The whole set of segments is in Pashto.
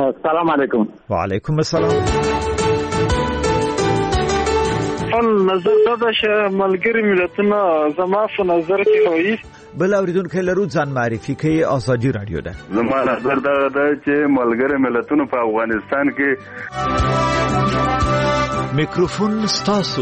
السلام علیکم. وعلیکم السلام. نظر دا چې ملګری ملتونه زما په نظر کې وایي بل اوریدونکو لرو ځان معرفي کوي. ازادي رادیو ده. زما نظر دا چې ملګری ملتونه په افغانستان کې میکروفون ستاسو.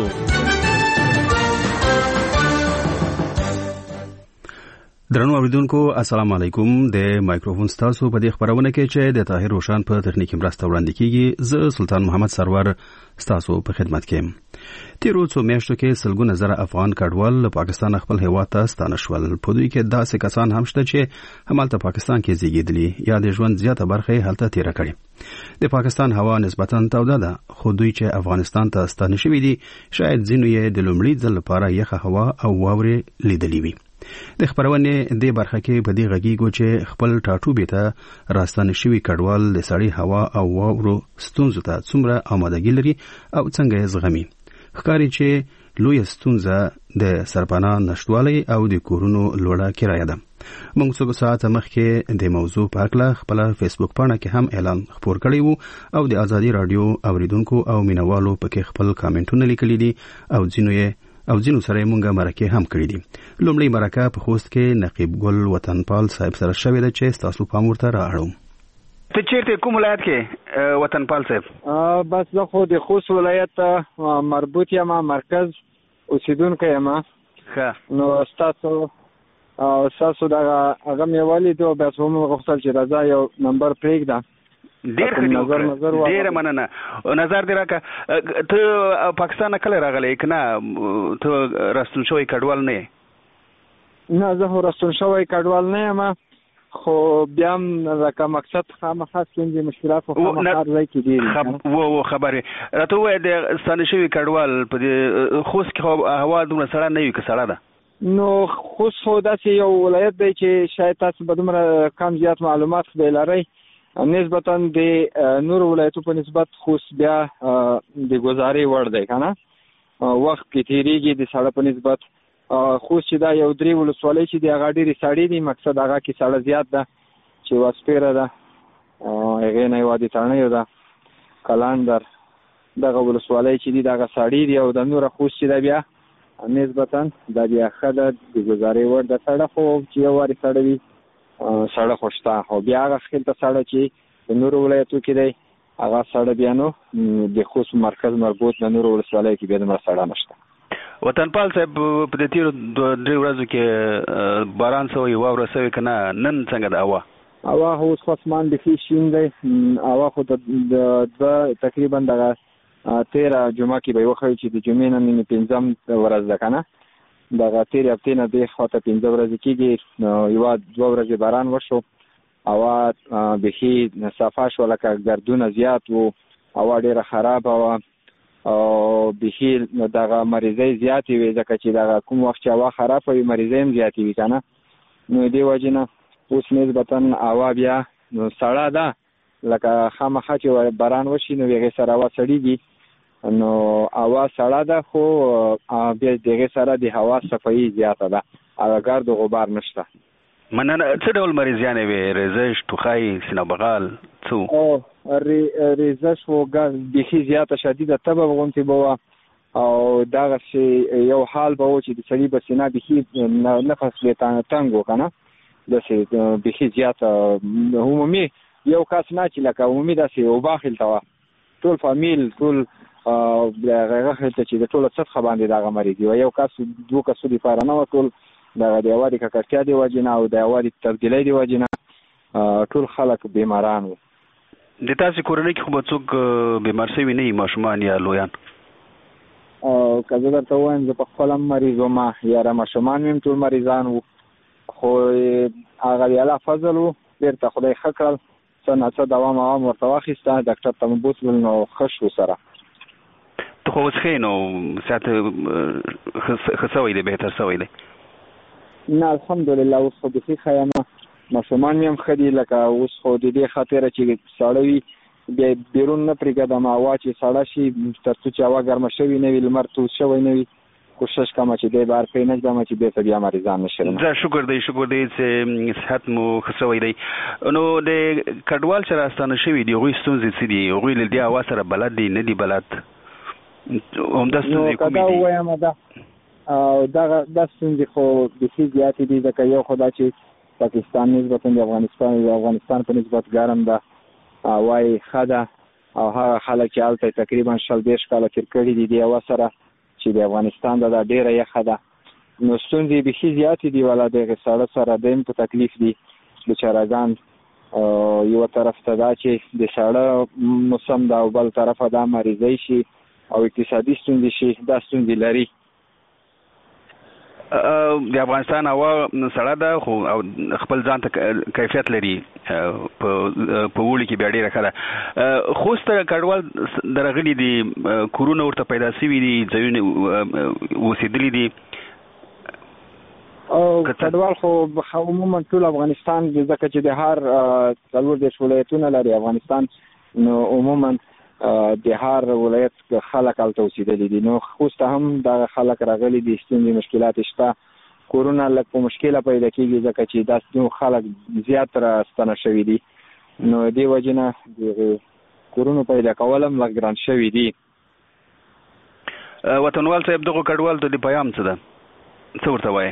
درنو اوریدونکو السلام علیکم. د مایکروفون ستاسو په دې خبرونه کې چې د طاهر روشان په تخنیکی مرسته وړاندې کیږي. زه سلطان محمد سرور ستاسو په خدمت کې یم. تیرو څو میاشتو کې سلګونه زره افغان کډوال له پاکستان خپل هیواد ته ستانه شول. په دوی کې داسې کسان هم شته چې همالته پاکستان کې زیږیدلي یا د ژوند زیاته برخه هلته تیر کړي. د پاکستان هوا نسبتاً توده ده، خو دوی چې افغانستان ته ستانه شوي دي شاید ځینو یې د لومړي ځل لپاره یخه هوا او واورې لیدلې وي. د خبرونه د برخه کې په دې غږیږو چې خپل ټاټوبې ته راستانه شوي کډوال د سړې هوا او واورو ستونزو ته څومره آمادګي لري او څنګه یې زغمي. ښکاري چې لوی ستونزه د سرپناه نشټوالي او د کورونو لوړه کرایه ده. موږ څو ساعت مخکې د موضوع په اړه خپل فیسبوک پاڼه کې هم اعلان خپور کړی وو او د ازادي رادیو اوریدونکو او مینوالو پکې خپل کامنټونه لیکلي دي او ځینو سره موږ مرکه هم کړې دي. لومړی مرکه په خوست کې نقیب ګل وطنپال صاحب سره شوې ده چې تاسو پام ورته راوړم. ته چیرته کوم ولایت کې وطنپال صاحب؟ بس زه خو د خوست ولایت مربوط یم، مرکز اوسیدونکی یم. نو تاسو دغه هغه مې ولیدو، بس هم غوښتل چې راځه یو نمبر پرېږده. ډیر ډیر مننه. نظر دی راکه ته پاکستان کله راغلی کنه؟ ته راستون شوی کډوال نه؟ نه زه راستون شوی کډوال نه یم، خو بیا هم لکه مقصد خامخا ستونزې مشکلات خو خامخا ځای کې ډېرې و خبرې راته ووایه. د ستانه شوي کډوال په دې خوست کې هوا دومره سړه نه وي که سړه ده؟ نو خوست خو داسې یو ولایت دی چې شاید تاسو به دومره کم زیات معلومات به لرئ. نسبتاً د نور ولایتو په نسبت خوست بیا د گزارې وړ دی که نه، وخت کې تېرېږي د سړه په نسبت. خوست چې دا یو 3 ولسوالۍ چې دی هغه ډېرې سړې دي، مقصد هغه کې سړه زیات ده چې وسپېره ده، هغې نه یې وادي تڼیو ده، کلاندر، دغه ولسوالۍ چې دي دغه سړې دي. او د نوره خوست چې ده بیا نسبتاً دا بیا ښه ده، د گزارې وړ ده. سړه خو چې یو وارې سړه وي سړه خو شته، خو بیا هغه خیل ته سړه چې د نورو ولایتو کې دی هغه سړه بیا نو د خوست مرکز مربوط د نورو ولسوالیو کې بیا دومره سړه نشته. وطنپال صاحب په دې تیرو 3 ورځو کې باران سوی واوره سوی که نه؟ نن څنګه ده هوا؟ هوا خو اوس اسمان بیخي شین دی. هوا خو د تقریبا دغه 13 جمعه کې به یې وښیي چې د جمعې نه نن 5م ورځ ده که نه، دغه تیرې هفتې نه دې خواته 15 ورځې کېږي. 1-2 ورځې باران وشو، هوا بیخي صفا شوه، لکه ګردونه زیات وو، هوا ډېره خرابه وه او بیخي دغه مریضۍ زیاتې وې، ځکه چې دغه کوم وخت چې هوا خرابه وي مریضۍ هم زیاتې وي که نه. نو دې وجې نه اوس نسبتاً هوا بیا سړه ده، لکه خامخا چې باران وشي نو هغې سره هوا سړېږي. نو هوا سړه ده، خو بیا دغې سره د هوا صفایي زیاته ده، ګرد و غبار نشته. مننه. څه ډول مریضیانې وې؟ ریزش، ټوخی، سینه بغال څه؟ ریزش و بیخي زیاته شدیده تبه غوندې به وه، او دغسې یو حال به و چې د سړي به سینه بیخي نفس به تنګ و که نه، داسې بیخي زیاته عمومي یو کس نه چې لکه عمومي داسې اوبه خلته وه، ټول فامیل ټول هغه خلته چې د ټوله سطحه باندې دغه مریض وه، یو کس 2 کسو دپاره نه وه، ټول دغه د هوا د ککړتیا د وجې نه او د هوا د تبدیلۍ د وجې نه ټول خلک بیماران وو. د تاسې کورنۍ کې خو به څوک بیمار شوي نه وي، ماشومان یا لویان؟ که زه درته ووایم زه په خپله هم مریض وم، یاره ماشومان مې هم ټول مریضان وو، خو هغه د الله فضل وو، بېرته خدای ښه کړل، څه نه څه دوا موام ورته واخیسته، ډاکټر ته مو بوتلل نو ښه شو سره. ته خو اوس ښه یې نو صحت ښه سوی دی، بهتر سوی دی؟ نه الحمدلله اوس خو بیخي ښه یم، ماشومان مې هم ښه دي. لکه اوس خو د دې خاطره چې ساړه وي بیا بیرون نه پرېږدم، هوا چې ساړه شي تر څو چې هوا ګرمه شوې نه وي، لمر تود شوی نه وي، کوشش کوم چې د بار کې نه ځم چې د بیا مریضان نشم. زه شکر دی چې صحت مو خسوي دی. نو د کډوال چې راستانه شوی دی غوي ستونزې څه دي؟ غوي له دې اواز سره بلد دي نه دی بلد؟ همدا ستونزې کومې دي؟ نو وایم دا ستونزې خو د څه زیات دي ځکه یو خدای چې پاکستان نسبت د افغانستان په نسبت ګرم ده وای خدا او هغه خلک چې الته تقریبا 40 کاله تیر کړي دي د اواز سره چې د افغانستان د ډیره یخه ده. نو ستونزې به شي زیات دي ولا د سړی سره دیم په تکلیف دي بیچارهګان. یو طرف ته دا چې د سړی موسم دا او بل طرف دا مریضي شي او اقتصادي ستونزې شي دا ستونزې لري. د افغانستان هوا سړه ده خو خپل ځان ته کیفیت لري په وړي کې بیا ډېره ښه ده. خوست کډوال درغلي دي کورونه ورته پیدا شوي دي ځایونه اوسېدلي دي او کډوال خو عموما ټول افغانستان ځکه چې د هر 40 ولایتونه لري افغانستان نو عموما د هر ولایت خلک الته اوسېدلي دي. نو خوست هم دا خلک راغلي دي ستونزې مشکلات شته کورونه لږ په مشکله پیدا کېږي ځکه چې دا خلک زیات راستنه شوي دي نو دې وجه نه د کورونو پیدا کول هم لږ ګران شوي دي. وطنوال صاحب دغه کډوال ته د پیغام څه ده؟ څه ورته وایي؟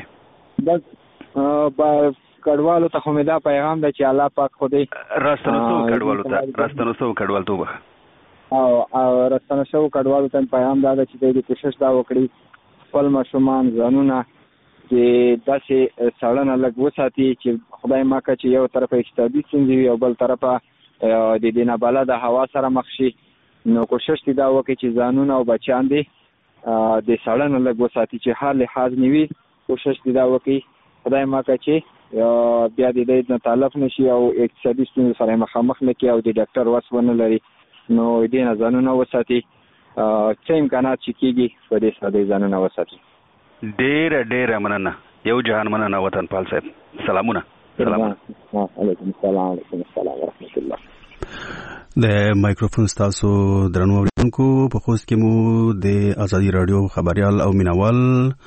بس کډوالو ته خو مې دا پیغام ده چې الله پاک خدای راستنو سو کډوال ته او راستنه شو کډوالو ته پیغام دا ده چې دوی کوشش دا وکړي خپل ماشومان ځانونه چې داسې سړنه لږ وساتي چې خدای ماکه چې یو طرف اقتصادي ستونزې وي او بل طرفه د دې نه بلده هوا سره مخ شي. نو کوشش دې دا وکړي چې ځانونه او بچیان دې د سړنه لږ وساتي چې هر لحاظ نیوي. کوشش دې دا وکړي خدای ماکه چې بیا دې نه تلف نشي او اقتصادي ستونزې سره مخامخ نه کړي او د ډاکټر وس ونه لري. نو دې نه ځانونه وساتي څه امکانات چې کېږي په دې سره دې ځانونه وساتي. ډېره مننه. یو جهان مننه وطن پال صاحب. سلامونه. علیکم السلام ورحمت الله. د مایکروفون تاسو درنو اوریدونکو په خوست کې مو د ازادي رادیو خبريال او مینوال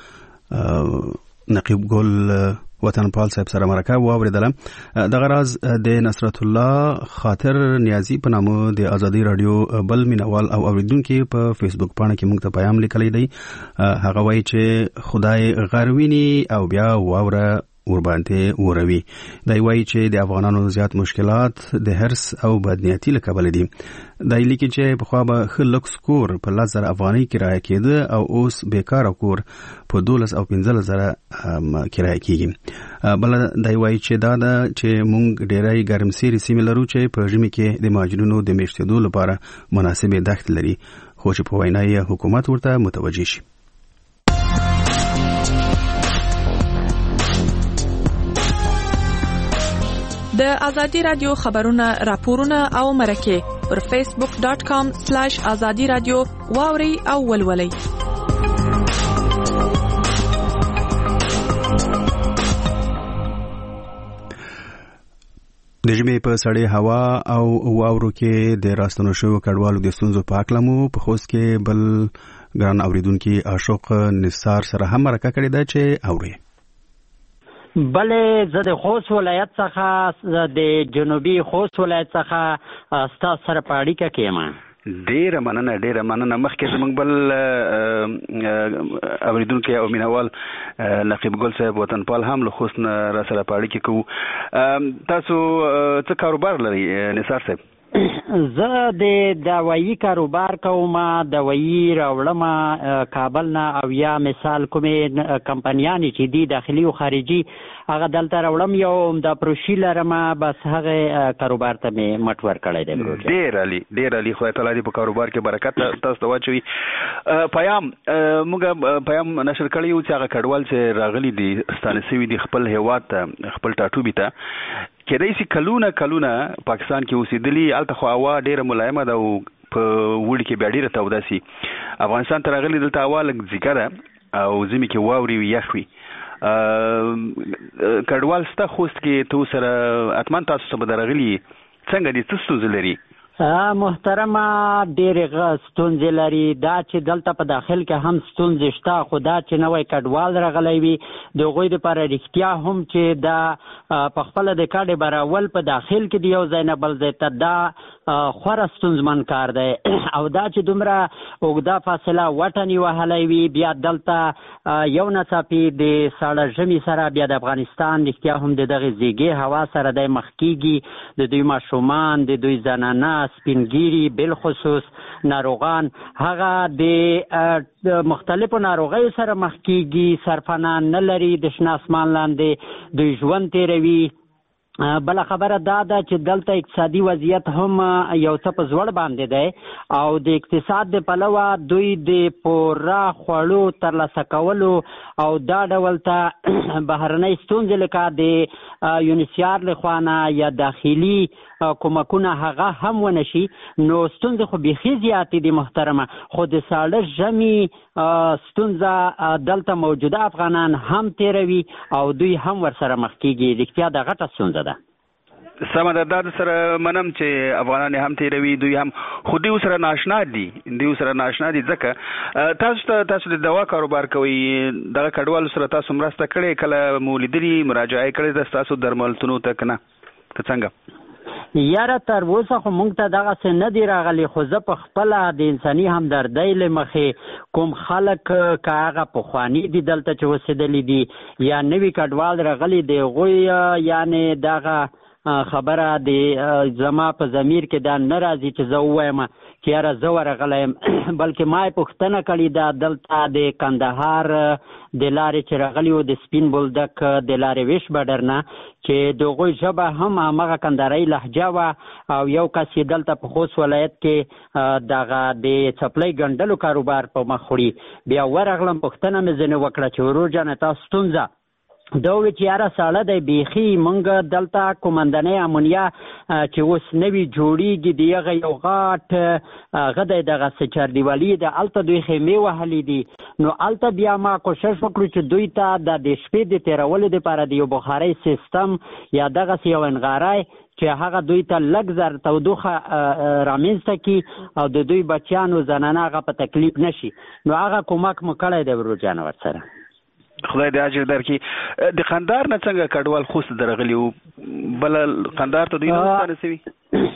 نقیب ګل وطن پال صاحب سره مرکه واوریدله. د غراز د نصرت الله خاطر نیازی په نامه د ازادي رادیو بل مینوال او اوریدونکو په فیسبوک باندې کې موږ ته پیغام لیکلی دی. هغه وایي چې خدای غروینی او بیا واوره ورباندې وروي. دا وایي چې د افغانانو زیات مشکلات د هرس او بدنیتی له کبل دي. دا لیکي چې په خوا به خلک سکور په 10,000 افغانۍ کرایه کېده او اوس بیکاره کور په 12 او 15,000 کرایه کېږي. بل دا وایي چې دا چې مونږ ډېرای ګرمسيري سیمې لرو چې په ژمي کې د ماجرونو د میشتېدو لپاره مناسبه دښت لري خو چې په وینای حکومت ورته متوجه شي. د ازادي رادیو خبرونه راپورونه او مرکه پر facebook.com/azadi radio واوري او ولولي. د ژمي په سړې هوا او واورو کې د راستنو شو کډوالو د ستونزو په اړه مو په خوست کې بل ګران اوریدونکو عاشق نثار سره هم مرکه کړې ده چې اوري. بلې زه د خوست ولایت څخه د جنوبي خوست ولایت څخه ستاسو سره په اړیکه کې یم. ډېره مننه. مخکې زموږ بل اوریدونکو او مینوال نقیب ګل صاحب وطن پال هم له خوست نه را سره په اړیکه کوو. تاسو څه کاروبار لرئ نثار صاحب؟ زه د دوايي کاروبار کوم. دوايي راوړم کابل نه او یا مثال کومې کمپنیانې چې دي داخلي او خارجي هغه دلته راوړم یو د پروشي لرم بس هغه کاروبار ته مې مټ ورکړی دی. ډېر علي خدای تعالی دې په کاروبار کې برکت تاسو ته واچوي. موږ پیغام نشر کړی یو چې هغه کډوال چې راغلي دي ستانه سوي دي خپل هیواد ته خپل ټاټوبي ته کېدای شي کلونه پاکستان کې اوسېدلي الته خو هوا ډېره ملایمه ده او په وړي کې بیا ډېره توده سي. افغانستان ته راغلي دلته هوا لږ ځیګه ده او ژمي کې واوري وي یخ وي. کډوال ستا خوست کې تو سره اتمن تاسو سره راغلي څنګه دي څه ستونزې لري محترمه ډېرې ستونزې لري دا چې دلته په داخل کې هم ستونزې شته خو دا چې نوی کډوال راغلی وي د هغوی دپاره رښتیا هم چې دا په خپله د کډې براول په داخل کې د یو ځای نه بل ځای ته دا خورا ستونزمن کار دی او دا چې دومره اوږده فاصله وټنې وهلی وي بیا دلته یو ناڅاپي د ساړه ژمي سره بیا د افغانستان رښتیا هم د دغې زیږې هوا سره دی مخ کېږي د دوی ماشومان د دوی زنانه سپینګیري بالخصوص ناروغان هغه د مختلفو ناروغیو سره مخ کېږي سرپناه نه لري د شنه اسمان لاندې دوی ژوند تېروي بله خبره دا ده چې دلته اقتصادي وضعیت هم یو څه په زوړ باندې دی او د اقتصاد د پلوه دوی د پوره خوړو ترلاسه کولو او دا ډول ته بهرنۍ ستونزې لکه د یونیسیار لخوا نه یا داخلي کومکونه هغه هم ونه شي نو ستونزې خو بیخي زیاتې دي محترمه خو د ساړه ژمي ستونزه دلته موجوده افغانان هم تیروي او دوی هم ورسره مخ کېږي رښتیا د غټه ستونزه ده سمه ده دا سره منم چې افغانان هم تیروي دوی هم خو دوی سره ناشنا دي ځکه تاسو د دوا کاروبار کوئ دغه کډوالو سره تاسو مرسته کړې کله مو لیدلي مراجعه کړې ده ستاسو درملتونو ته که نه که څنګه یاره تر اوسه خو موږ ته دغسې نه دي راغلي خو زه په خپله د انساني همدردۍ له مخې کوم خلک که هغه پخواني دي دلته چې اوسېدلي دي یا نوي کډوال راغلي د هغوی یعنې دغه خبره د زما په ضمیر کې دا نه راځي چې زه ووایم چې یاره زه ورغلی یم بلکې ما یې پوښتنه کړې ده دلته د کندهار د لارې چې راغلي وو د سپین بولدک د لارې ویش بډر نه چې د هغوی ژبه هم همغه کندهارۍ لهجه وه او یو کس یې دلته په خوست ولایت کې دغه د څپلۍ ګنډلو کاروبار په مخ وړي بیا ورغلم پوښتنه مې ځینې وکړه چې ورور جانه تا ستونزه دا وی چې یاره ساړه دی بیخي موږ دلته کومندنۍ امونیا چې اوس نوي جوړیږي د هغه یو غاټ هغه دی دغسې چاردیوالي د هلته دوی خیمې وهلي دي نو هلته بیا ما کوشش وکړو چې دوی ته د شپې د تېرولو دپاره د یو بخارۍ سیستم یا دغسې یو انغاری چې هغه دوی ته لږ زر تودوخه رامنځته کړي او د دوی بچیانو زنانه هغه په تکلیف نه شي نو هغه کومک مو کړی دی ورور جانه ورسره خدای دې اجر درکړي د قندهار نه څنګه کډوال خوست درغلي وو بل قندهار ته دوی نه ورسوي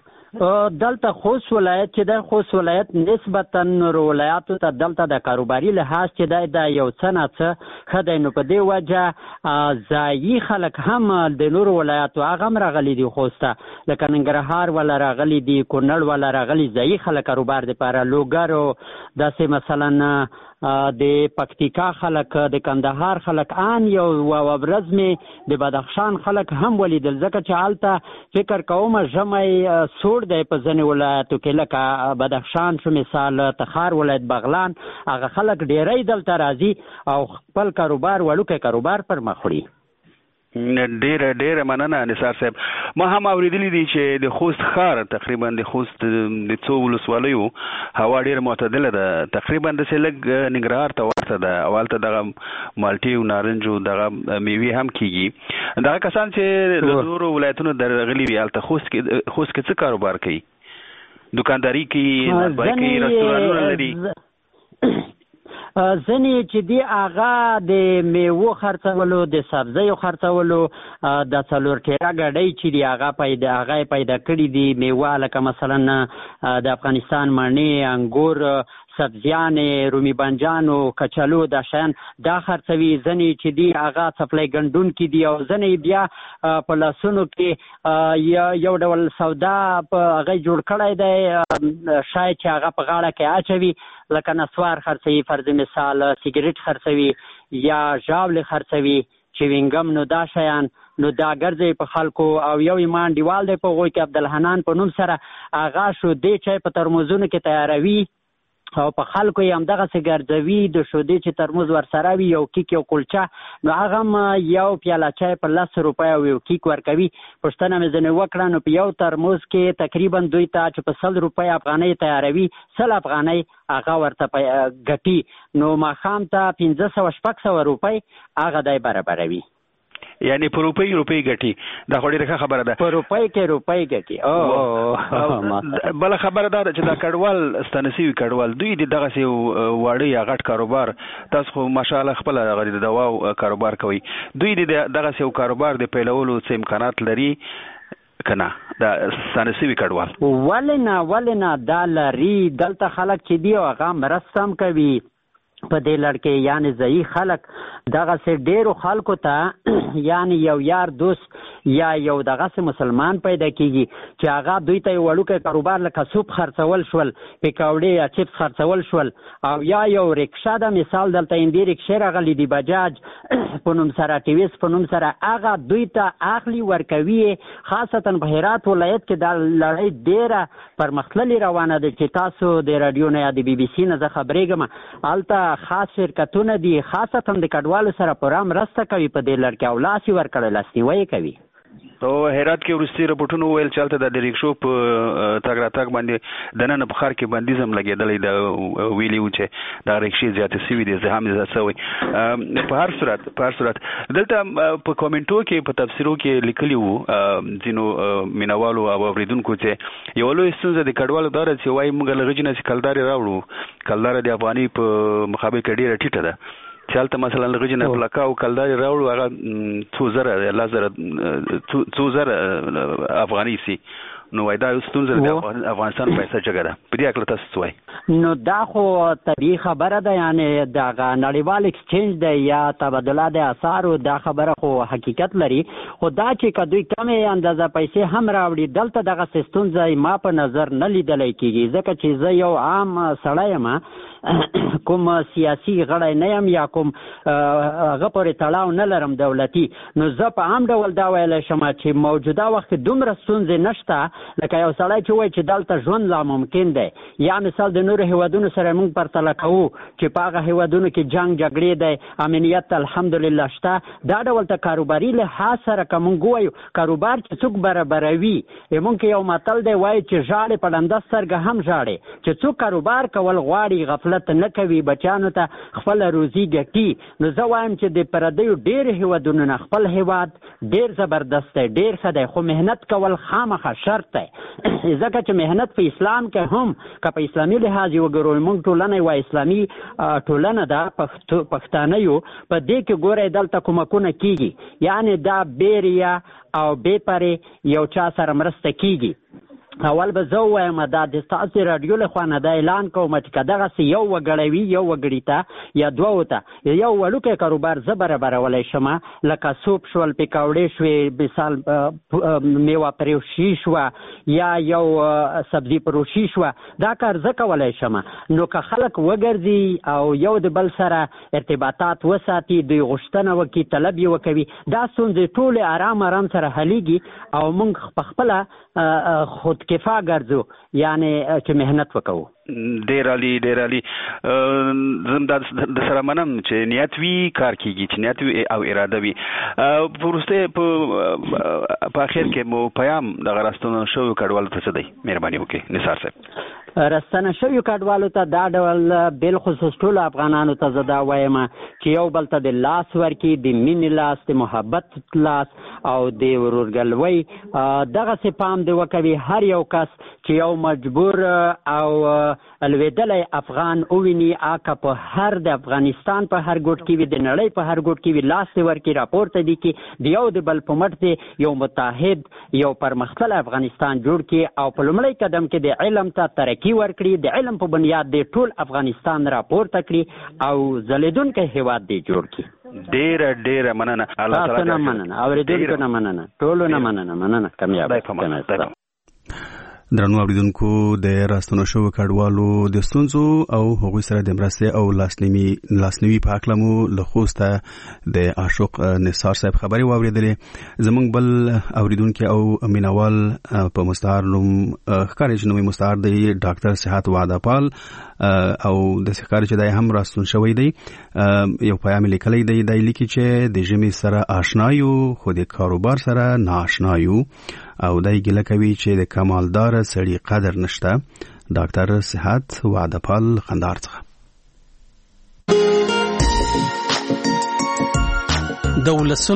دلته خوست ولایت چې د خوست ولایت نسبتا نورو ولایاتو ته دلته د کاروباري لحاظ چې د یو څه نه څه ښه دی نو په دې وجه ځایي خلک هم د نورو ولایاتو هغه هم راغلي دي خوست ته لکه ننګرهار والا راغلي دي کونړ والا راغلي ځایي خلک کاروبار دپاره لوګرو داسې مثلا د پکتیکا خلک د کندهار خلک آن یو ورځ مې د بدخشان خلک هم ولیدل ځکه چې هلته فکر کومه ژمی سوړ دی په ځینې ولایتو کې لکه بدخشان شو مثال تخار ولایت بغلان هغه خلک ډیری دلته راځي او خپل کاروبار وړوکی کاروبار پر مخ وړي ډیره مننه نثار صاحب ما هم اوریدلی دي چې د خوست ښار تقریبا د خوست د څو ولسوالیو هوا ډیره معتدله ده تقریبا داسې لږ ننګرهار ته ورته ده او هلته دغه مالټې او نارنج او دغه میوې هم کیږي دغه کسان چې له نورو ولایتونو درغلي وي هلته خوست کې څه کاروبار کوي دوکانداري کوي نسبای کوي رستورانونه لري ځینې چې دی هغه د میوو خرڅولو د سبزیو خرڅولو د څلور ټیره ګاډۍ چې دی هغه یې پیدا کړي دي میوه لکه مثلا د افغانستان مڼې انګور سبزیانې رومي بانجانو کچالو دا شیان دا خرڅوي ځینې چې دی هغه څپلۍ ګنډونکي دي او ځینې بیا په لاسونو کې یو ډول سودا په هغه جوړ کړی دی شاید چې هغه په غاړه کې اچوي لکه نسوار خرڅوي فرض مثال سیګریټ خرڅوي یا ژاولې خرڅوي چوینګم نو دا شیان نو دا ګرځي په خلکو او یو ایمان دیوال دی په هغوی کې عبدالحنان په نوم سره هغه شودې چای په ترموزونو کې تیاروي او په خلکو یې همدغسې ګرځوي د شودې چې ترموز ورسره وي یو کیک یو کلچه نو هغه هم یو پیاله چای په 10 روپۍ او یو کیک ورکوي پوښتنه مې ځینې وکړه نو په یو ترموز کې تقریبا دوی ته چې په 100 روپۍ افغانۍ تیاروي 100 افغانۍ هغه ورته ګټي نو ماښام ته 500-600 روپۍ هغه دی برابروي یعنی په روپۍ ګټي دا خو ډیره خبره ده. په روپۍ ګټي. او بل خبره ده چې دا کډوال ستانسي کډوال دوی دغه سي واړی یا غټ کاروبار تاسو خو ماشاءالله خپل غړي د دوا کاروبار کوي دوی دغه سي کاروبار د پیلولو څه امکانات لري کنه دا ستانسي کډوال ولنا دا لري دلته خلک چې دی هغه مرستم کوي په دې لړکې یعنی ځای خلک دغه سه ډیرو خلکو ته یعنی یو یار دوست یا یو دغه سه مسلمان پیدا کیږي چې هغه دوی ته وړوکه کاروبار لکه سوپ خرڅول شول پکوړې یا چپس خرڅول شول او یا یو رکشا د مثال دلته اندی رکشا راغلی دی بجاج په نوم سره ټیویس په نوم سره هغه دوی ته اخلي ورکوي خاصتا په هرات ولایت کې د لړۍ ډیره پرمختللي روانه ده چې تاسو د رادیو نه یا د بي بي سي نه خبرېږم الته خاص شرکتونه دي خاصتا د کډوالو سره پرام راسته کوي په دې لړ کې او لاسي ورکړل لاسنیوي کوي. او هرات کې ورستي رپورټونه ویل چلته د ریکشو په تاګ راتګ باندې د نن په خار کې بندیزم لګیدلې د ویلیو چې د ریکشې زیاتې سوي دي زه هم زه سوي په هر صورت دلته په کومنټو کې په تفسیرو کې لیکلی وو ځینو مینوالو او اوریدونکو چې یو لوی ستونزه د کډوالو دار چې وایي موږ لږ نه کلداري راوړو کلدار د افغاني په مقابل کې ډیره ټیټه ده چالت مثلا لغجنه پلاکا او کلداري راوړو هغه 2000 افغاني سي نو وای دا ستونزه د افغانستان پیسې جګړه په دې اړه تاسو وایي نو دا خو طبيعي خبره ده یعنی دا نړیوال ایکسچینج دی یا تبادله د اسعارو دا خبره خو حقیقت لري خو دا چې کدوې کمې اندازه پیسې هم راوړي دلته دغه ستونزه ما په نظر نه لیدل کېږي ځکه چې زه یو عام سړی یم کوم سیاسي غړی نه یم یا کوم هغه پورې تړاو نه لرم دولتي نو زه په عام ډول دا ویلی شم چې موجوده وخت دومره ستونزې نشته لکه یو سړی چې وایي چې دلته ژوند لا ممکن دی یا مثال د نورو هیوادونو سره موږ پرتله کوو چې په هغه هیوادونو کې جنګ جګړې دی امنیت الحمدلله شته دا ډول ته کاروباري لحاظ سره که موږ ووایو کاروبار چې څوک برابروي موږ یو متل دی وایي چې ژاړې په ړنده سترګه هم ژاړې چې څوک کاروبار کول غواړي غفلت نه کوي بچانو ته خپل روزي ګټي نو زه وایم چې د پردیو ډېر هیوادونو نه خپل هیواد ډېر زبردست دی ډېر ښه دی خو مهنت کول خامخا شرط دی ځکه چې مهنت په اسلام کې هم که په اسلامي لحاظ وګورو موږ ټولنه یوه اسلامي ټولنه ده پښتانه یو په دې کې ګورئ دلته کومکونه کیږي یعنی دا بیریا او بې پرې یو چا سره مرسته کیږي اول به زه ووایم دا د ستاسو راډیو له خوا نه دا اعلان کوم چې که دغسې یو وګړی وي یو وګړي ته یا دوو ته یو وړوکی کاروبار زه برابرولی شم لکه سوپ شول پکوړې شوې مثال میوه پروشي شوه یا یو سبزي پروشي شوه دا کار زه کولی شم نو که خلک وګرځي او یو د بل سره ارتباطات وساتي دوی غوښتنه وکړي طلب یې وکوي دا ستونزې ټولې آرام سره حلیږي او موږ په خپله خود کفا ګرځو یعنی چې مهنت وکړو ډیر علی زم د سره منم چې نیت وی کار کیږي چې نیت وی او اراده وی پرسته په اخر کې مو پیام د غراستونو شو کډوالو ته دی مهرباني وکړئ نثار صاحب راستنه شوی کډوالو ته دا ډول بل خصوص ټول افغانانو ته زدا وایم چې یو بل ته د لاس ورکی د مینې لاس د محبت لاس او د ورورګلوي دغه سپام دی وکوي هر یو کس چې یو مجبور او الویدلی افغان اوویني آکه په هر د افغانستان په هر ګوټ کې وي د نړۍ په هر ګوټ کې وي لاس دی ورکړي راپورته دي کې د یو د بل په مټ دی یو متحد یو پرمختللی افغانستان جوړ کړي او په لومړی قدم کې د علم ته ترقي ورکړي د علم په بنیاد دی ټول افغانستان راپورته کړي او ځلیدونکی هیواد دی جوړ کړي ډیره مننه الله تعالی نه مننه اوریدونکو نه مننه ټولو نه مننه کامیاب درنو اوریدونکو د راستنو شو کډوالو د ستونزو او هغوی سره د مرستې او لاسنیوي په اړه مو له خوسته د عاشق نثار صاحب خبري واوریدلې زمونږ بل اوریدونکو او مینوال په مستعار نوم ښکاري چې نومي مستعار دی ډاکټر صحت وعده پال او د ښکاري چې دای هم راستون شوی دی یو پیغام لیکلی دی د لیکي چې د جمی سره آشنایو خو د کاروبار سره ناآشنایو او دای ګله کوي چې د کمالدار سړي قدر نشته ډاکټر صحت وعده پال خندار څخه د ولسونو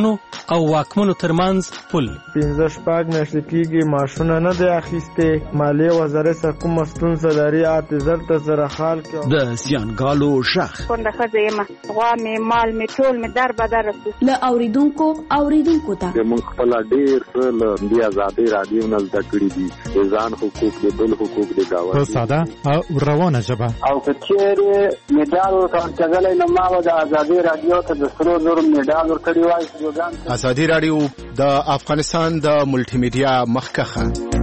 او واکمنو ترمنځ پل. 15 میاشتې کېږي ماشونه نه دی اخیستې. مالیې وزارت سره کومه ستونزه لري اعتذار ته سره حال کوي. د زیانګالو شخ پنده ښځه یم، غوا مې مال مې ټول مې در بدر رسو له اوریدونکو ته موږ خپل ډېر څه له دې ازادي رادیو نه زده کړي دي. ځان حقوق د بل حقوق د گاونډي په ساده او روانه ژبه. او که چیرې میډال ورکړل نو ما د ازادي رادیو ته د سرو زرو میډال ورکړی وای. ازادي رادیو د افغانستان د ملټي میډیا مخکخه.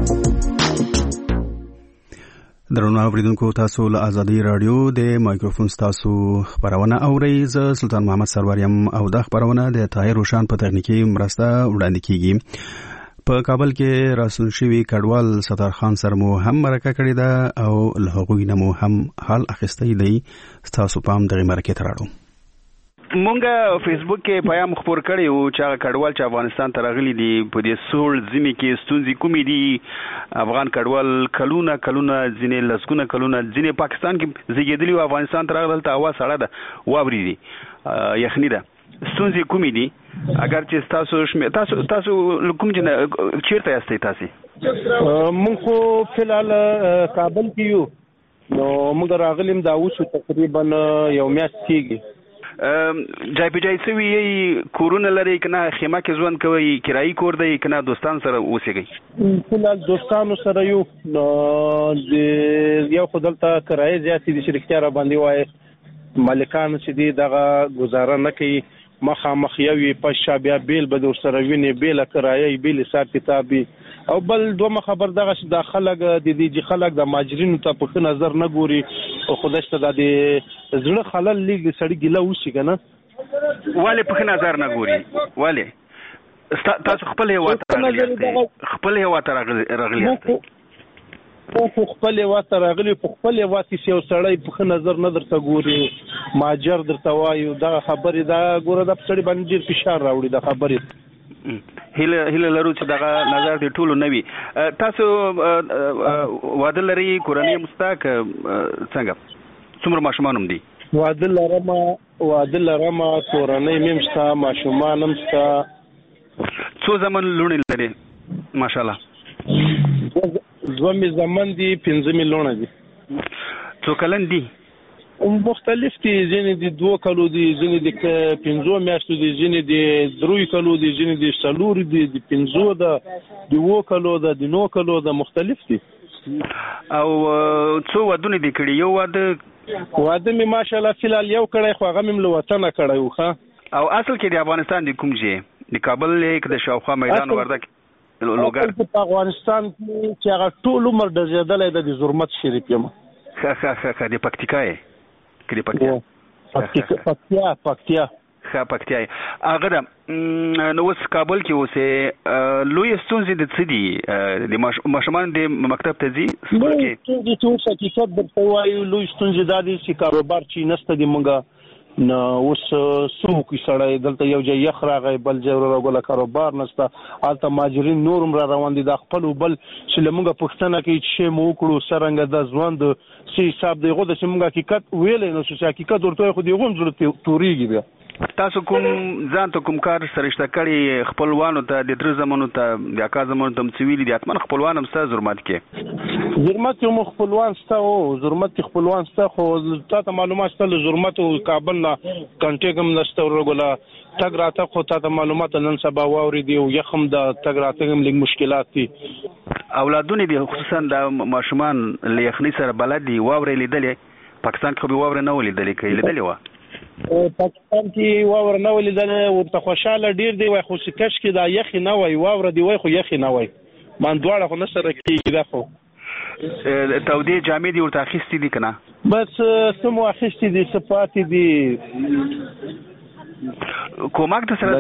درنو اوریدونکو، تاسو له ازادي رادیو د مایکروفون تاسو خبرونه اورئ. زه سلطان محمد سرور یم او د خبرونه د طاهر روشان په تخنیکی مرسته وړاندې کیږي. په کابل کې راسون شوی کډوال ستار خان سره مو هم مرکه کړې ده او له هغوی نه مو هم حال اخیستی دی. تاسو پام دغه مرکه ته راړو. مونږه فیسبوک کې پیغام خبر کړی او چې کډوال چې افغانستان ته راغلي دي په دې سوړ زمي کې ستونزې کومې دي. افغان کډوال کلونه ځینې لسګونه کلونه ځینې پاکستان کې زیږیدلي او افغانستان ته راغلل ته هوا سړه ده، واوري دي، یخني ده. ستونزې کومې دي؟ اگر چې تاسو کوم چیرته یاستئ تاسو؟ مونږ خو فلحال کابل کې یو، نو موږ راغلیم دا اوس تقریبا یو میاشت کېږي. جای په جای سوي کورونه لري کنه خیمه کې ژوند کوي، کرایي کور دی کنه دوستان سره اوسېږي؟ فلحال دوستانو سره یو، نو یو خدلته کرایي زیاتې دي چې اختیار باندې وای مالکان چې دی دغه گزاره نه کوي. مخامخ یوې پښه بیا بیل به در سره ویني، بیل کرایي بیل حساب کتابي او بل دوه خبر دغه چې د خلک د دې خلک د ماجرینو ته په نظر نه ګوري او خدای ته د زړه خلل لیګ سړی ګیله وشي کنه. والے په نظر نه ګوري، والے تاسو خپل هیواد ته راغلی په خپل هیواد ته راغلی، په خپل هیواد کې یو سړی په نظر نه درته ګوري، ماجر درته وایي دغه خبرې دا ګوره د سړی باندې ډېر فشار راوړي د خبرې. هیله لرو چې دغه نظر دې ټولو نه وي. تاسو واده لري، کورنۍ مستاک څنګه څومره ماشومان هم دي؟ واده لرم، کورنۍ مې شته، ماشومان هم شته. څو زمن لوڼې لري؟ ماشاءالله. دوه زمن دي، 15 لوڼه دي. څو کلن دي؟ مختلف دي، ځینې دي 2 کلو دي، ځینې دي 15 میاشتو دي، ځینې دي 3 کلو دي، ځینې دي 4 دي، 15 ده، 2 کلو ده، 9 کلو ده، مختلف دي. او څو ودونه دي کړي؟ یو واده مې ماشاءالله فلحال یو کړی، خو هغه مې له وطنه کړی و. او اصل کې د افغانستان د کوم ځای؟ د کابل لیک د شاوخوا میدان وردک لوګر؟ په افغانستان کې چې هغه ټول عمر ډزېدلی د زرمت شریف یم. ښه د پکتیکا یې؟ پکتیا هغه ده. نو اوس کابل کې اوسې، لوی ستونزې د څه دي؟ د ماشومان د مکتب ته ځي؟ ستونزې چې اوس حقیقت درته وایو، لوی ستونزې دا دي چې کاروبار چې نشته دی مونږ نه. اوس څوک سړی دلته یو ځای یخ راغی، بل ځای راغله کاروبار نشته، هلته ماجرین نورم را روان دي. دا خپل بل چې له مونږ پوښتنه کوي چې شی مو وکړو څرنګه د ژوند څه حساب دی، خو د چې مونږ حقیقت ویلی نو چې حقیقت ورته وایي خو د هغو هم زړه تورېږي. بیا تاسو کوم ځان ته کوم کار سرشته کړي؟ خپلوانو ته، د تره زمانو ته، د اکا زمانو ته هم څه ویلي دي؟ حتما خپلوان هم ستا زرمت کې؟ زرمت کې مو خپلوان ستا خو تا ته معلومات شته له زرمت او کابل نه کنټیک هم نشته ورغله. تګ راتګ خو تا ته معلومات نن سبا واوري دي او یخم د تګ راتګ هم لږ مشکلات دي. اولادونه دي خصوصا د ماشومان له یخني سره بلد دي، واورې لیدلې؟ پاکستان کې به واورې نه ولیدلې؟ که یې لیدلې وه؟ پاکستان کې واوره نه ولیدلې، ورته خوشحاله ډېر دی وای، خو چې کش کې دا یخې نه وای، واوره دی وای خو یخې نه وای. من دواړه خو نه سره کېږي. دا خو تودې جامې دي ورته اخیستې دي که نه؟ بس څه مو اخیستې دي، څه پاتې دي. کومک د سره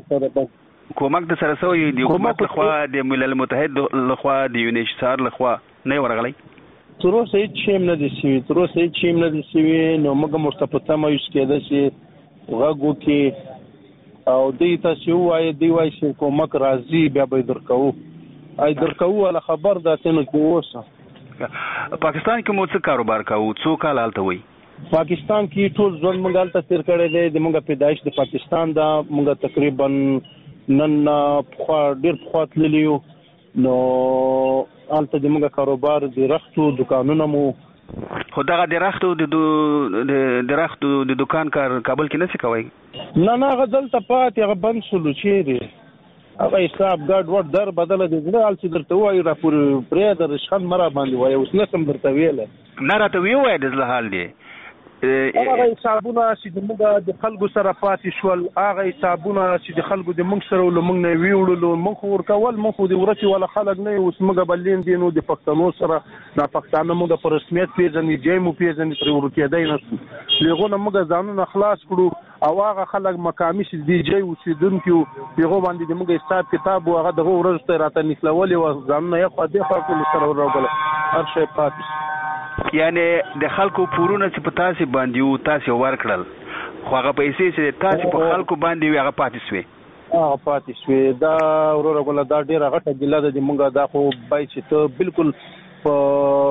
سوی د حکومت لخوا، د ملل متحد لخوا، د یونیسار لخوا نه ورغلی؟ تر اوسه هیڅ شی هم نه دي سوي. نو موږ هم ورته په تمه یو چې کېدای شي غږ وکړي او دوی ته چې ووایي، دوی وایي چې کومک راځي بیا به یې درکوو هله خبر داسې نه کې اوسه. پاکستان کې مو څه کاروبار کوو؟ څو کال هلته وئ؟ پاکستان کې ټول ژوند موږ هلته تېر کړی دی. د موږ پیدایش د پاکستان ده. موږ تقریبا نن ډیر پخوا تللی یو نو هلته د موږ کاروبار د رختو دکانونه مو خو دغه د رختو د رختو د دکان کار کابل کې نشي کوي نه هغه دلته پاتې هغه بند شولو چیرې هغه حساب ګډ وډ در بدله دي زړه حال چې درته وایي راپور پرې د رشخند مرا باندې وایي اوس نسم درته ویله نه راته وایي د زړه حال دی هغه حسابونه چې د موږ د خلکو سره پاتې شول هغه حسابونه چې د خلکو د موږ سره ول موږ نه ویوړلو موږ خو ورکول موږ خو د ورته ولا خلک نه اوس موږ بلین دي نو د پښتنو سره د پښتانه موږ په رسمیت پیژنې جې مو پیژنې تر ورکېدای نه لغونه موږ ځانونه خلاص کړو او هغه خلک مقامي چې دی جې اوسیدونکو پیغو باندې د موږ حساب کتاب او هغه دغه ورځ ته راته نکلولې و ځانونه یې خو دې خلکو سره ورغله هر شی پاتې یعنی د خلکو پورونه چې په تاسو باندې او تاسو ورکړل خو هغه پیسې چې تاسو په خلکو باندې هغه پاتې شوي دا وروره ګل دا ډیره غټه ګله ده د مونږه دا خو بای چې ته بالکل په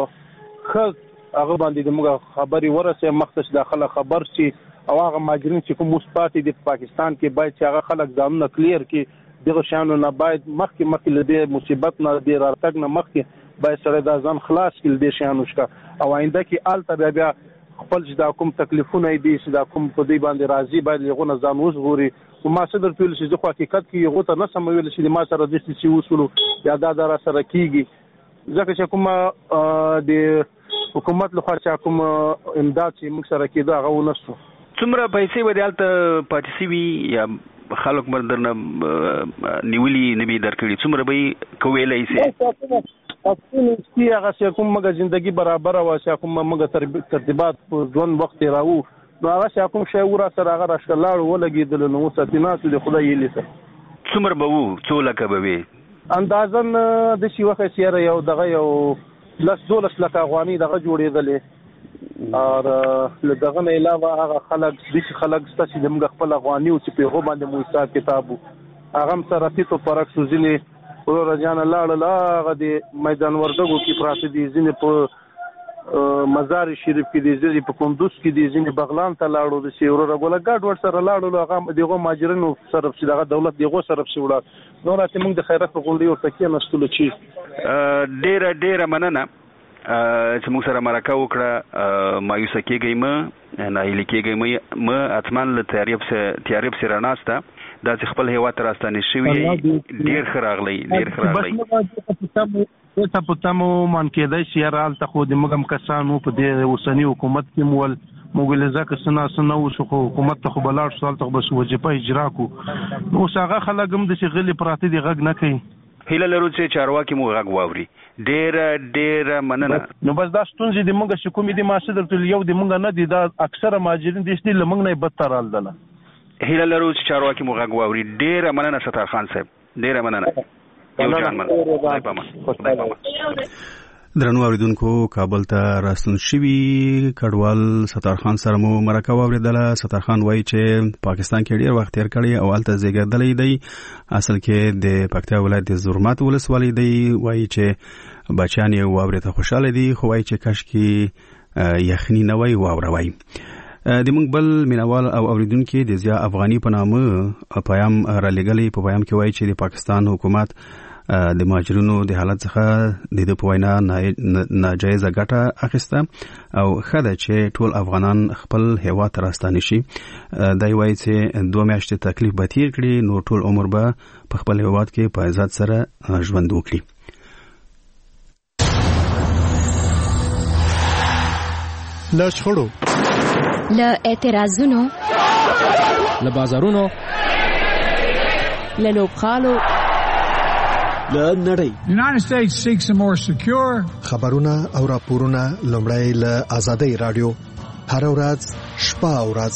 هغه باندې د مونږه خبري ورسه مختص داخله خبر شي او هغه ماجرین چې کوم مثبت دي په پاکستان کې باید چې هغه خلک ځانونه کلیر کړي دغه شانو نه باید مخکې له مصیبت نه د راتګ نه مخکې باید سره دا ځان خلاص کړي د شانوشکا او آینده کې آلته بیا خپل چې دا کوم تکلیفونه دي چې دا کوم په دې باندې راضي باید لغونه ځان وزغوري او ما صدر ټول چې خو حقیقت کې یو ته نه سموي چې ما سره د سې وصولو یا دا سره کیږي ځکه چې کوم د حکومت له خوا چې کوم امداد چې موږ سره کېده هغه ونسو څومره پیسې ودی آلته پاتې شي یا خلک مردرنه نیولي نبی درکړي څومره به کویلای شي اصل چې هغه چې کوم مګه ژوندۍ برابر او چې کوم مګه ترتیبات په ځون وخت راو نو هغه چې کوم شی ورا سره هغه راشلاړ ولګیدل نو ستینات د خدای یې لسه څومره به وو څو لکه به وي اندازن د شي وخت سیاره یو دغه یو 12 لک افغاني دغه جوړېدل او دغه نه علاوه هغه خلک ستاسو د موږ خپل افغاني او چې په هغه باندې مو حساب کتابو هغه سره تیتو فرق سوزنی ورور جان لاړ هغه د میدان وردګو کې پراته دي ځینې په مزار شریف کې دي ځینې په کندوز کې دي ځینې بغلان ته لاړو د سی ورور غوله ګډ ور سره لاړو هغه دغه ماجرینو سره چې دغه دولت دغه سره شي وړه نو راته موږ د خیرات په غونډې ورته کې نشټلو چی ډیره مننه چې موږ سره مرکه وکړه مایوسه کېږئ نه هیله کېږئ مه اتمن له تیاریب سره ناسته دا چې خپل هیواد ته راستانه شوی ډیر خراغلی ته په تمو مان کېدای شي رال ته خو د مګم کسانو په دې اوسنی حکومت کې مول موږ ځکه سنا وسو حکومت ته خو بلاړ سوال ته بس وظیفه اجرا کو نو څنګه خلګم د شغلې پراته دي غږ نه کوي هیله لرو چې چارواکي مو غږ واوري ډیر مننه نو بس دا ستونزې د موږ شکومې د ماسه درته یو د موږ نه دي دا اکثره ماجرین د شتي لمنګ نه بدتر حال ده هیله لرو چې چارواکي مو غږ واوري ډیر مننه ستار خان صاحب ډیر مننه درنو اوریدونکو کابل ته راستون شوی کډوال ستار خان سره مو مرکه واوریدله ستار خان وایي چې پاکستان کې ډیر وخت تیر کړی او الته زیږیدلی دی اصل کې د پکتیا ولایت د زرمات ولسوالۍ دی وایي چې بچیان یې واورې ته خوشاله دي خو وایي چې کاش کې یخني نه وای واوروي د موږ بل مینوال او اوریدونکو د ضیا افغاني په نامه پیام را لګلې په پیام کې وایي چې د پاکستان حکومت د مهاجرونو د حالت څخه د پوینا ناجایزه ګټه اخیسته او خدای چې ټول افغانان خپل هیواد ته راستانه شي دا وایي چې 2 میاشتې تکلیف به تیر کړي نو ټول عمر به په خپل هیواد کې په عزت سره ژوند وکړي له شخړو له اعتراضونو له بازارونو له لوبغالو له نړۍ United States seeks a more secure خبرونه او راپورونه لومړی له آزادۍ رادیو هر ورځ شپه او ورځ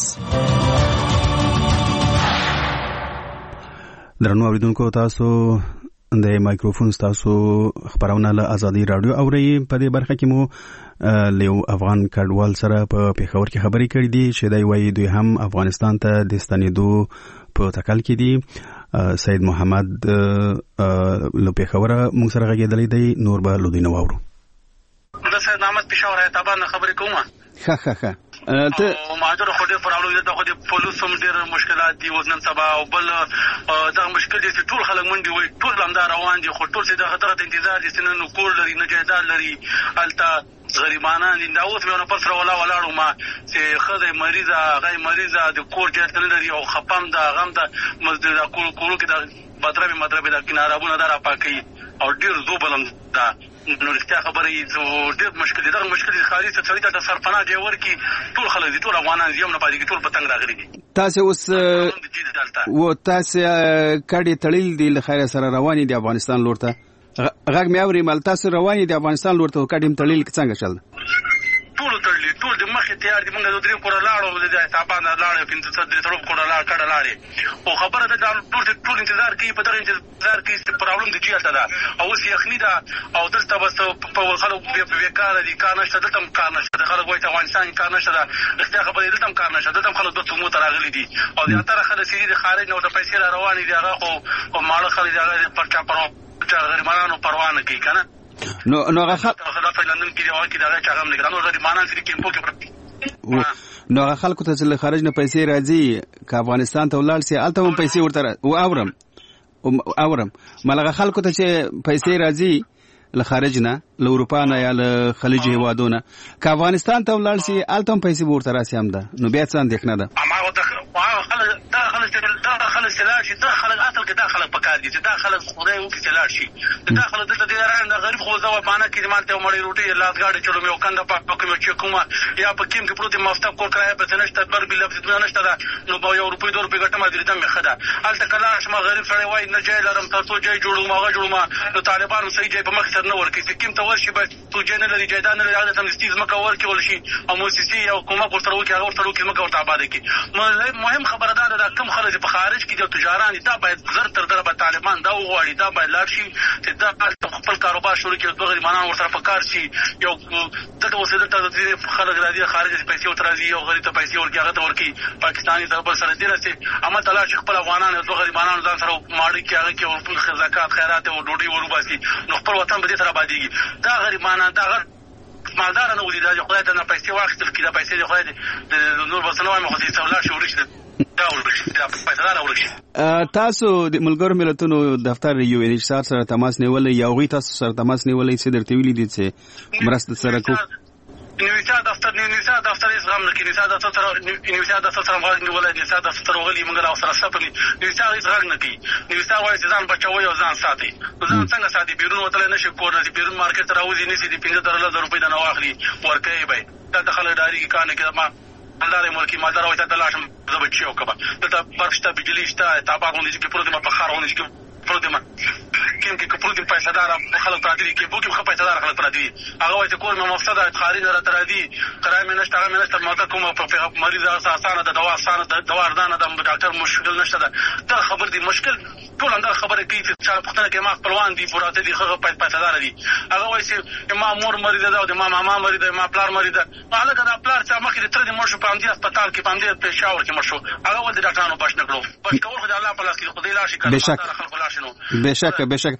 درنو اوریدونکو تاسو د مایکروفون تاسو خبرونه له آزادۍ رادیو اوري په دې برخه کې مو له افغان کډوال سره په پیښور کې خبرې کړې دي چې دوی وایي دوی هم افغانستان ته د ستنېدو په تکل کې دي سید محمد له پیښور موږ سره غږېدلی دی نور به لودینه واورو د سید محمد پیښور تابانه خبرې کومه ښه او ماجر خو دې پرابلم ده، خو د پولیسو ډېر مشکلات دي اوس نن سبا، او بل دا مشکل دي چې ټول خلک منډي وي، ټول همدا روان دي، خو ټول چې د خطر انتظار دي چې نن کور لري نه جایداد لري، هلته غریبانان دي. دا اوس مې نه پر سره ولاړو ما چې ښځه مریضه هغه مریضه د کور جایداد نه لري او خپم ده غم ده مسجد کورو کې د مدربې د کنارابونه دا راپاکوي او ډېر زوبلم ده. نو رښتیا خبرې ډېر مشکل دي. دغه مشکل دي خارجي ته سړي ته د سرپناه ځای ورکړي، ټول خلک دي، ټول افغانان دي، هم نه پاتې کېږي، ټول په تنګ راغلي دي. تاسې اوس کډې تړلې دي له خیره سره روانې دي افغانستان لور ته، غږ مې اوري مال تاسو روانې دي افغانستان لور ته، کډې هم تړلې څنګه چل ده؟ ټول تړلې، ټول د مخې تیار دي. موږ د 3 کوره لاړو، د حسابان لاړو، 5 کوره لاړ کډه لاړې، او خبره ده ټول انتظار کوي، په دغه انتظار کې چې پرابلم د جیاته ده او اوس یخني ده او دلته بس په خلک بیکاره دي، کار نشته، دلته هم کار نشته، خلک وایي افغانستان کار نشته ده. رښتیا خبرې دلته هم کار نشته، دلته هم خلک 2 څومو ته راغلي دي او زیاتره خلک چې د خارج نه ورته پیسې را روانې دي، هغه خو ماړه خلک دي، هغه پر چا غریبانو پروا نه کوي که نه. نو هغه نو هغه خلکو ته چې له خارج نه پیسې راځي که افغانستان ته ولاړ سي هلته هم پیسې ورته اورم ملغه خلکو ته چې پیسې راځي له خارج نه، له اروپا نه یا له خلیجي هیوادونه، که افغانستان ته ولاړ سي هلته هم پیسې به ورته راسي هم ده. نو بیا څه اندېښنه ده؟ دا خلک چې لاړ شي، دا خلک اصل کې دا خلک پکار دي چې دا خلک خدای وکړي چې لاړ شي. دا خلک دلته ډېر د غریب خو زه مانه کې مانته مړې روټۍ لاس ګاډي چلوم یو کنده پاکوم چې کومه یا په کیم کې پروت مفتاح کور کرایه په نشته بر بل لفظ نشته ده، نو به یو روپۍ 2 روپۍ ګټم دې دمه خده الته کلاش ما غریب سره وای نه جای لرم تاسو جای جوړوم هغه جوړوم. نو طالبانو صحیح جای په مخ سر نه ورکړي چې کیم ته ورشي به تو جای نه لري جایداد نه لري، هغه تم استیز مکه ورکړي ول شي او موسسي او کومه ورته ورکړي هغه ورته ورکړي مکه ورته آباد کی. مهم خبره ده دا کم خلک په خارج کې د تجاران دا باید زر تر در به طالبان دا وغواړي، دا باید لاړ شي چې دا خپل کاروبار شروع کړي، دوه غریبانان ورسره په کار شي. یو دلته اوس دلته د خلک راځي خارج ته پیسې ورته راځي، یو غریب ته پیسې ورکړي هغه ته ورکړي، پاکستاني سره بل سره دې راسي عمل تلاش خپل افغانان دوه غریبانان ځان سره ماړي کې هغه کې زکات خیرات او ډوډۍ وروباسي، نو خپل وطن به دې سره آبادېږي. دا غریبانان دا مالدار نه ولي دا خدای ته نه پیسې واخیستل کړي، دا پیسې د خدای د نور بل څه نه وایم، خو دې څولا شي ورشي دا ورشي دا پیسې دار ورشي. تاسو د ملګرو ملتونو دفتر یو ان ایچ آر سره تماس نیولې یا غوي تاسو سره تماس نیولې چې درته ویلي دي چې مرسته سره کو نیوسا دفتر یې زغم نه کوي، نیوسا دفتر سره غواړي نیولای، نیوسا دفتر وغلي موږ لا سره سپني، نیوسا هیڅ غږ نه کوي. نیوسا وایي چې ځان بچوي او ځان ساتي، ځان څنګه ساتي؟ بیرون وتلی نشي، کور نه بیرون مارکیټ ته راوځي نشي، د 15,000 روپۍ نه واخلي ورکوي به دلته خلک ډارېږي کار نه کوي. ما مالدار ملکی مالدار وایي ته لاړ شم زه به چی وکړم، دلته برق شته، بجلي شته، تاباک غوندې چې پروت یم، بخار غوندې چې پروت یم، کیم کې پروت یم، پیسه دار خلک پراته دي، کیبو کې ښه پیسه دار خلک پراته دي. هغه وایي چې کور مې مفسد ده، خارج نه راته راځي، کرایه مې نشته، هغه مې نشته، ماته کومه مریض اسانه ده، دوا اسانه ده، دوا ارزانه ده، ډاکټر مشکل نشته ده. دا خبر دي مشکل ټول اندر خبره کوي چې چا پښتنه کې ما خپلوان دي پراته دي، هغه پیسه دار دي. هغه وایي چې ما مور مریضه ده او د ما ماما مریضه ده، ما پلار مریضه ده. هغه دا پلار چې مخکې د تر دې مړ شو په همدې هسپتال کې، په همدې پېښور کې مړ شو، هغه ول د ډاکټرانو بچ نه کړو، بچ کول خو د الله په لاس کې، خدای لا شي کړي. بشک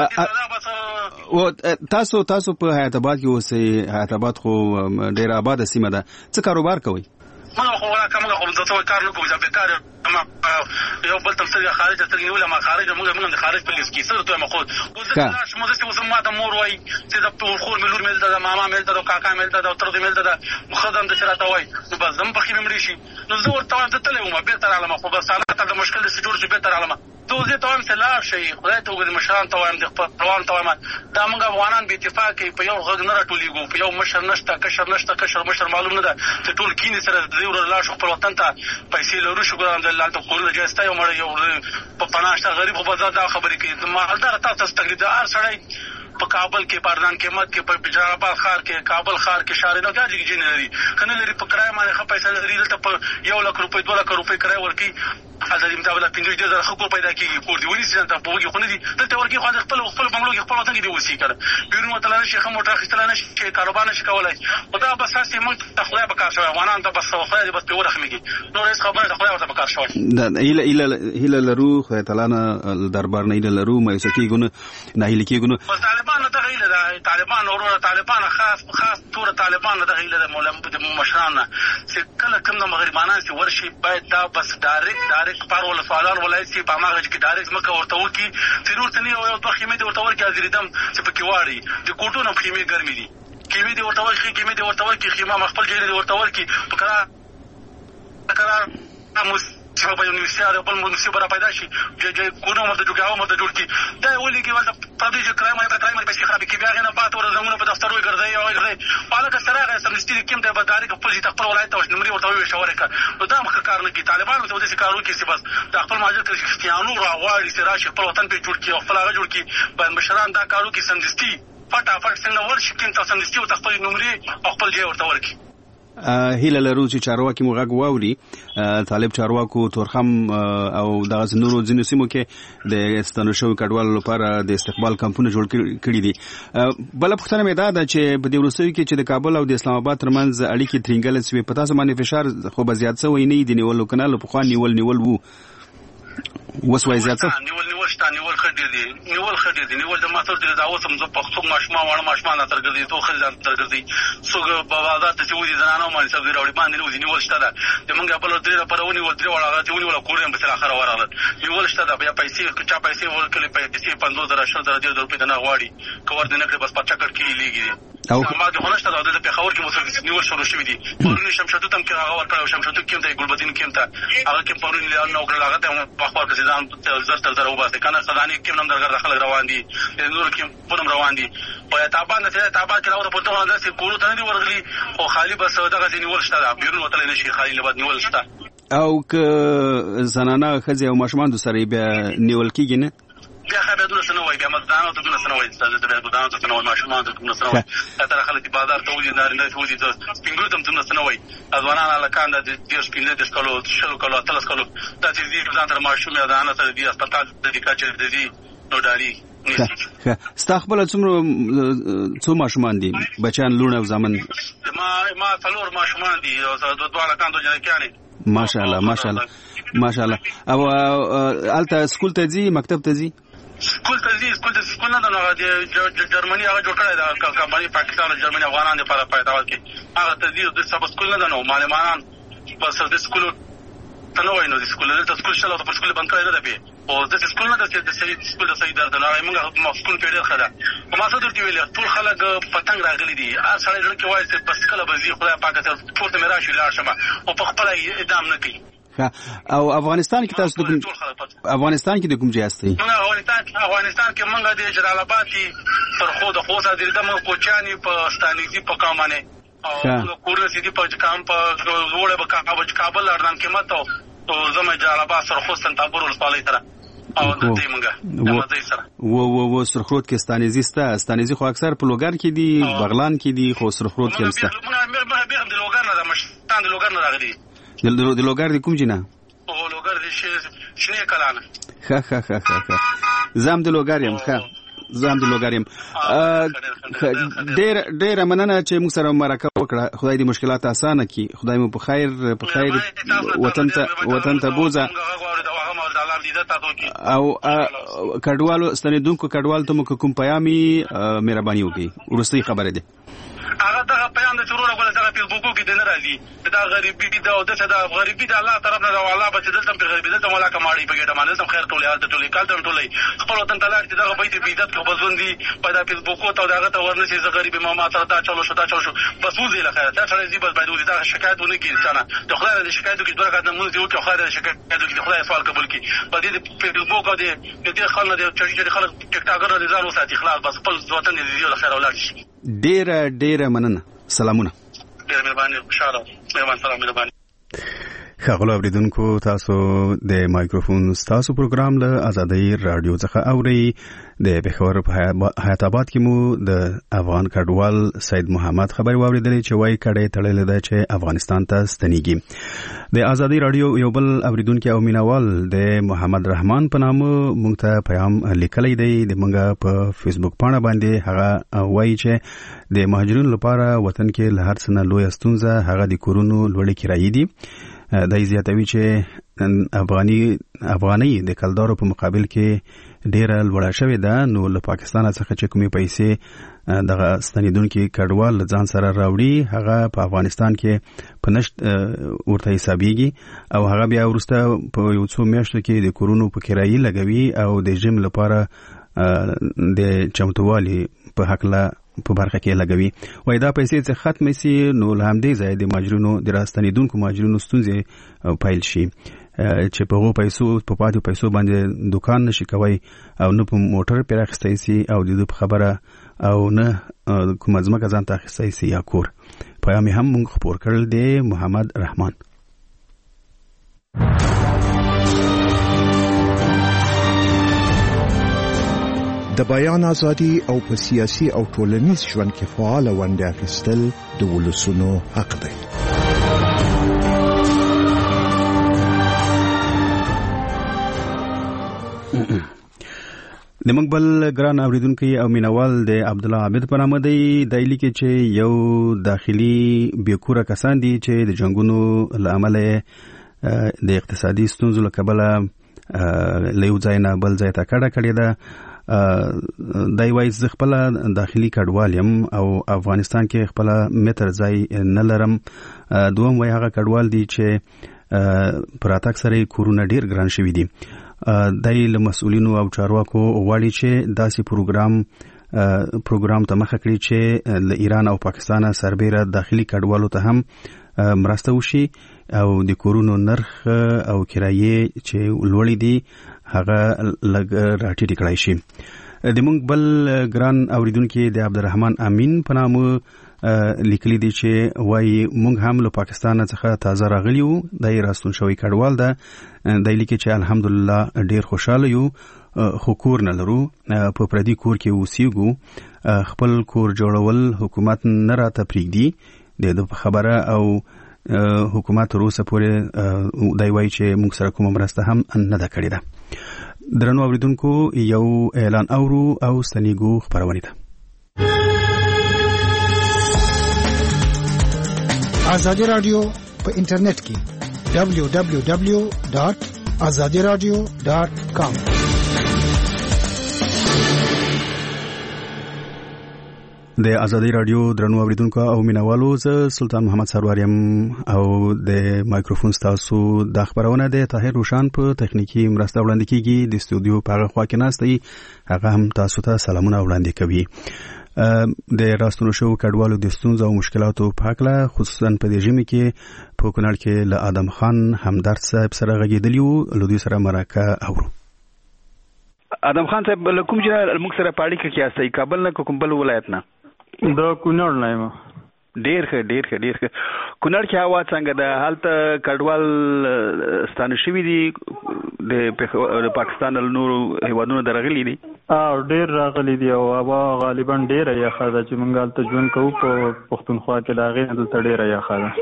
او تاسو په حیات آباد کې اوسئ. حیات آباد خو ډېره آباده سیمه ده، څه کاروبار کوئ؟ موږ خو کومه خو زه کار نه کوم، زه بیکار یو بل تمثيل خارج ته نیول ما خارج موږ د خارج په لیست کې سره ته مخود وزه موږ ما ته مور وای چې د خور ملور مل ده، ماما مل ده، کاکا مل ده، تر دې مل ده، مخدم د شراته وای نو بس زم په کې مړی شي. نو زه ورته ته تلم به تر علامه خو بس حالات د مشکل د جوړ شي به تر علامه تو زه ته هم سلام شي، خدای ته وګورم مشران ته وایم د خپلوان ته وایم دا موږ افغانان به اتفاق کوي، په یو غږ نه راټولېږو، په یو مشر نشته، کشر مشر معلوم نه ده چې ټول کینې سره د ور لا شو خپل وطن ته پیسې لرو. شکر الحمدلله ته کورونه جاسته یو مړ یو په پناشته غریب خو بازار دا خبرې کوي. مالدار تاسو تقلید هر سړی په کابل کې، پردان کې، مت کې، په بجار آباد ښار کې، کابل ښار کې شارې نه کاږي چې نه لري کنه لري په کرایه باندې ښه پیسې لري، دلته په 1 لک روپۍ 2 لک روپۍ کرایه ورکړي، ازادي مطابق 15,000 خلک پیدا کیږي، کور دی ونی سي ته په وګي خو نه دي دلته ورکړي، خو خپل بنگلو کې خپل وطن کې دی وسی کړه، بیرون وتل نه شي، خو موټر خستل نه شي، کاروبار نه شي کولای. خدا بس اساسي موږ ته خدای به کار شوی، افغانان ته بس خدای دې بس په ورخمږي، نو هیڅ خبره ته خدای ورته به کار شوی. دا هیله لرو خدای تعالی نه دربار نه هیله لرو، مې سکی ګونه نه هیله کیګونه بس طالبان ته هیله ده، طالبان او طالبان خاص تور طالبان د غیله د مولا مشران چې کله کوم د مغربانان چې ورشي باید دا بس ډایرکټ پارول سوالان ولای چې په ماغه کې ډایرکټ مکه ورته وکی ضرورت نه یو دوه خیمه دی ورته ورکی ازریدم چې په کې واړي د کوټونو خیمه ګرمي دي کیمه دی ورته ورکی خیمه مخبل جری دی ورته ورکی په قرار چې په یونیورسيټي او په منصب را پیدا شي چې کوونه مرته جوړ کی دا ولې کې ولته پدې چې کرایمه په شي خراب کې بیا غنه پات ور زمونه په دفتر وي ګرځي پالک سره سمستي کې د بداري په پوزي تخپل ولایت او نمرې ورته وي شورکه نو دا مخ کار نه کی طالبان ته د کارو کې چې بس د خپل ماجر کې اختیانو راوړي چې راشي په وطن په جوړ کی او خپل هغه جوړ کی باید مشران دا کارو کې سمستي فټافټ څنګه ورشي کې سمستي او خپل نمرې او خپل ځای ورته ورکی هیله لرو چې چارواکي مو غږ واوري طالب چارواکو تورخم او د غزنورو ځینو سیمو کې د ستنو شوی کډوالو لپاره د استقبال کمپونه جوړ کړي دي. بل پوښتنه مې دا ده چې په دې وروستیو کې چې د کابل او د اسلام آباد ترمنځ اړیکې ترنګل شوي په تاسو باندې فشار خو به زیات شوی نه دی نیول کنه په خوا نیول وو وسوي زیات نیول خډې دي نیول د ماثور د داوسم زه په خپل ماشما وړ ماشما نه ترګدي تو خل ترګدي څوګ په بازار ته چې ودي زنانو باندې سبزي راوړي باندې ودي نیول شته دا د منګه په لور درې پرونی ول درې وړه چې ونی ول کورم په اخر ورغله نیول شته دا بیا پیسې چا پیسې ورکړي پیسې 50,000 10,000 روپۍ نه غواړي کور دې نه کړ بس په چکر کې لیږي او ما د هنشته دا د پیښور کې مسلمان نیول شروع شوی دي پرونی شمشتو تم کې هغه ورکړ شمشتو کې ته ګلبدین کې ته هغه کې پرونی له نو کړل هغه ته په خپل کې ځان زر وباسه کنه خداني کې نم درګر خلک روان دي نور کې پونم روان دي په تابان ته تابان کې راوړل پورته باندې چې کورو ته نه دی ورغلي او خالی بس دغه نیول شته دا بیرون وتل نه شي خالی لبد نیول شته او که زنانه خزي او ماشومان سره بیا نیول کېږي نه بیا خبره دونه سنوي بیا مزدانو ته دونه سنوي د بودانو ته سنوي ماشومان ته دونه سنوي تر خلک بازار ته ودي نه ته ودي سپینګو ته دونه سنوي ځوانان الکان د دې سپینې د شکلو شلو کلو تلس کلو د دې ځان تر ماشومه ځان سره د هسپتال د دکاچې د دې نو داري استقبال څو ماشومان دي بچان لونه او زمن ما څلور ماشومان دي او دوه الکان دوه جنکاني ماشاءالله او الته سکول ته ځي مکتب ته ځي سکول نه دا جرمني هغه جوړ کړی دا کمپنی پاکستان او جرمني افغانان لپاره پیداوار کې هغه ته د سب سکول نه نو معلمان بس د سکول ته نو ویني د سکول ته سکول شاله په سکول باندې کړی دی او د سکول نه د سکول د سید درد نه موږ سکول پیډر خدا او ما څه درته ویل ټول خلک پتنګ راغلي دي سړی ځل کې وایي چې بس کله به زی خدای پاک ته ټول ته راشي لاړ شمه او په خپل ادام نه کوي. او افغانستان کې تاسو د کوم ځای استئ؟ افغانستان کې موږ د جلال آباد کې پر خو د خوسا د دمو کوچانی په ستانیزي په کامانه او کور سيدي په کام په وړه په کابل اردن کې مته او زمو جلال آباد سره خو سنتابور ولسوالۍ سره او د دې موږ و سرخروت کې ستانیزي خو اکثر په لوګر کې دي بغلان کې دي خو سرخروت کې مسته موږ د لوګر نه د مشتان د لوګر نه راغلي د لوګر د کوم جنا او لوګر د شنه کلانه زام د لوګر يم ډېر مننه چې موږ سره مرکه وکړه. خدای دې مشکلات اسانه کړي. خدای مو په خیر وطن ته بوزه او کډوالو ستنیدونکو کډوال ته مو کوم پیامي مهرباني وکړي. ورستۍ خبره ده هغه دغه پیام د چورو غوړه دغه فیسبوکو کې د نه راځي دا غریبي دا او د غریبي د الله طرف نه الله به دلته په غریبي دلته ولا کماړي په ګډه باندې خیر ټولې حالت ټولې کال ټولې خپل وطن ته لاړ چې دغه بیت عزت کو بزوندي په دا فیسبوکو ته دغه ته ورنه چې غریبي ما تر دا چلو شو بس وځي له خیر ته سره دې بس باید دا شکایت ونه کړي انسان د خدای د شکایت کې دوه کاته مونږ یو کې خدای د شکایت کې خدای سوال قبول کړي په دې فیسبوک او دې خلک د چې خلک ټیک ټاکر د ځان وساتي خلاص بس خپل وطن دې له خیر اولاد شي. ډېر مننه. سلامونه. ډېر مهرباني خوشاله مهرباني. خغلو اوریدونکو تاسو د مایکروفون تاسو پروګرام له آزادۍ رادیو څخه اوري. د بخور په حیات آباد کې مو د افغان کډوال سید محمد خبري واوریدلې چې وای کډې تړلې ده چې افغانستان ته ستنېږي. د آزادۍ رادیو یو بل اوریدونکو او مینوال د محمد رحمان په نامه مونږ ته پیغام لیکلی دی. د مونږ په فیسبوک پاڼه باندې هغه وایي چې د مهاجرینو لپاره وطن کې له هر څه نه لوی ستونزه هغه د کورونو لوړې کرایې دي. د زیاتوي چې افغاني د کلدارو په مقابل کې ډیره لوړه شوې ده. نو له پاکستان څخه چې کومې پیسې دغه ستنیدونکو کډوال ځان سره راوړي هغه په افغانستان کې په نشت ورته حسابيږي او هغه بیا ورسته په یو څو میاشتو کې د کورونو په کرایي لګوي او د جیم لپاره د چمتووالي په حق لا په برخه کې لګوي. وای دا پیسې چې ختم شي نو له همدې ځای د ماجرونو د راستنیدونکو ماجرونو ستونزې پیل شي چې په هغو پیسو په پاتې پیسو باندې دکان نشي کوي او نه په موټر پیر اخیستی سي او د خبره او نه کوم ځمکه ځان ته اخیستی سي یا کور. پیغام هم موږ خبر کړل دی محمد رحمان. د بیان ازادي او په سیاسي او ټولنیز ژوند کې فعال ونډه اخیستل د ولسونو حق دی. د مقبل ګران اوریدونکو او مینوال د عبد الله عابد په نامه دی دایلی کې چې یو داخلي بیکوره کسان دي چې د جنگونو لامل د اقتصادي ستونزو له کبله له یو ځای نه بل ځای ته کډه کړې ده. دای وایي زه خپل داخلي کډوال یم او افغانستان کې خپل متر ځای نه لرم. دوم وایي هغه کډوال دي چې پراتک سره کورونه ډیر ګران شوي دي. دای له مسؤلینو او چارواکو غواړي چې داسې پروګرام ته مخه کړي چې له ایران او پاکستان سربېره داخلي کډوالو ته هم مرسته وشي او د کورونو نرخ او کرایې چې لوړې دي هغه لږ راټیټ کړای شي. د موږ بل ګران اوریدونکو د عبدالرحمن امین په نامه لیکلي دي چې وایي موږ هم له پاکستان څخه تازه راغلی یو. دای راستون شوی کډوال ده. دای لیکي چې الحمدلله ډیر خوشاله یو خو کور نه لرو په پردي کور کې اوسېږو. خپل کور جوړول حکومت نه راته پرېږدي د خبره او حکومت روسه پورې دای وایي چې موږ سره کومه مرسته هم نه ده کړې ده. درنو اوریدونکو یو اعلان اورو او ستنیګو خبرونه ده. آزادی رادیو په انټرنیټ کې www.azadiradio.com. د ازادي رادیو درنو اوریدونکو او مینوالو زه سلطان محمد سروریم او د مایکروفون تاسو د خبرونه د طاهر روشان په تخنیکی مرسته وړاندې کیږي. د استودیو په خوا کې ناستي هغه هم تاسو ته سلامونه وړاندې کوي. د راستونو شو کډوالو د ستونزو او مشکلاتو په اړه خصوصا په دې ژمي کې په کونړ کې له آدم خان همدرد صاحب سره غږیدلی وو. له دوی سره مرکه اورو. آدم خان صاحب کوم چې موږ سره پاړی کې کیاسي کابل نه کوم بل ولایت نه د کونړ نه یم. ډیر ښه کونړ کې هوا څنګه ده؟ هلته کډوال ستانه شوي دي د پاکستان له نورو هیوادونو درغلي دي؟ ډیر راغلي دي او هوا غالبا ډیره یخه ده چې موږ هلته ژوند کوو په پښتونخوا کې د هغې نه دلته ډیره یخه ده.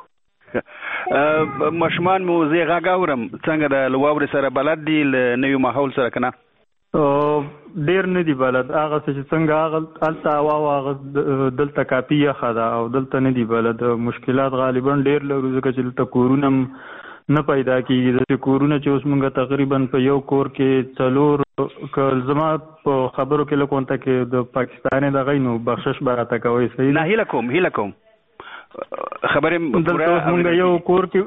ماشومان مو زه غږ اورم څنګه ده له واورې سره بلد دي له نوي ماحول سره که نه؟ ډیر نه دی بلد. هغه چې څنګه هلته هوا هغه دلته کافي یخه ده او دلته نه دی بلد. مشکلات غالبا ډیر لرو ځکه چې دلته کورونه نه پیدا کېږي. د کورونه چې اوس موږ تقریبا په یو کور کې 4 زما په خبرو کې لکونته کې د پاکستاني دغه نو بخشش به راته کوئ. صحیح نه هیله کوم خبرې دلته اوس موږ یو کور کې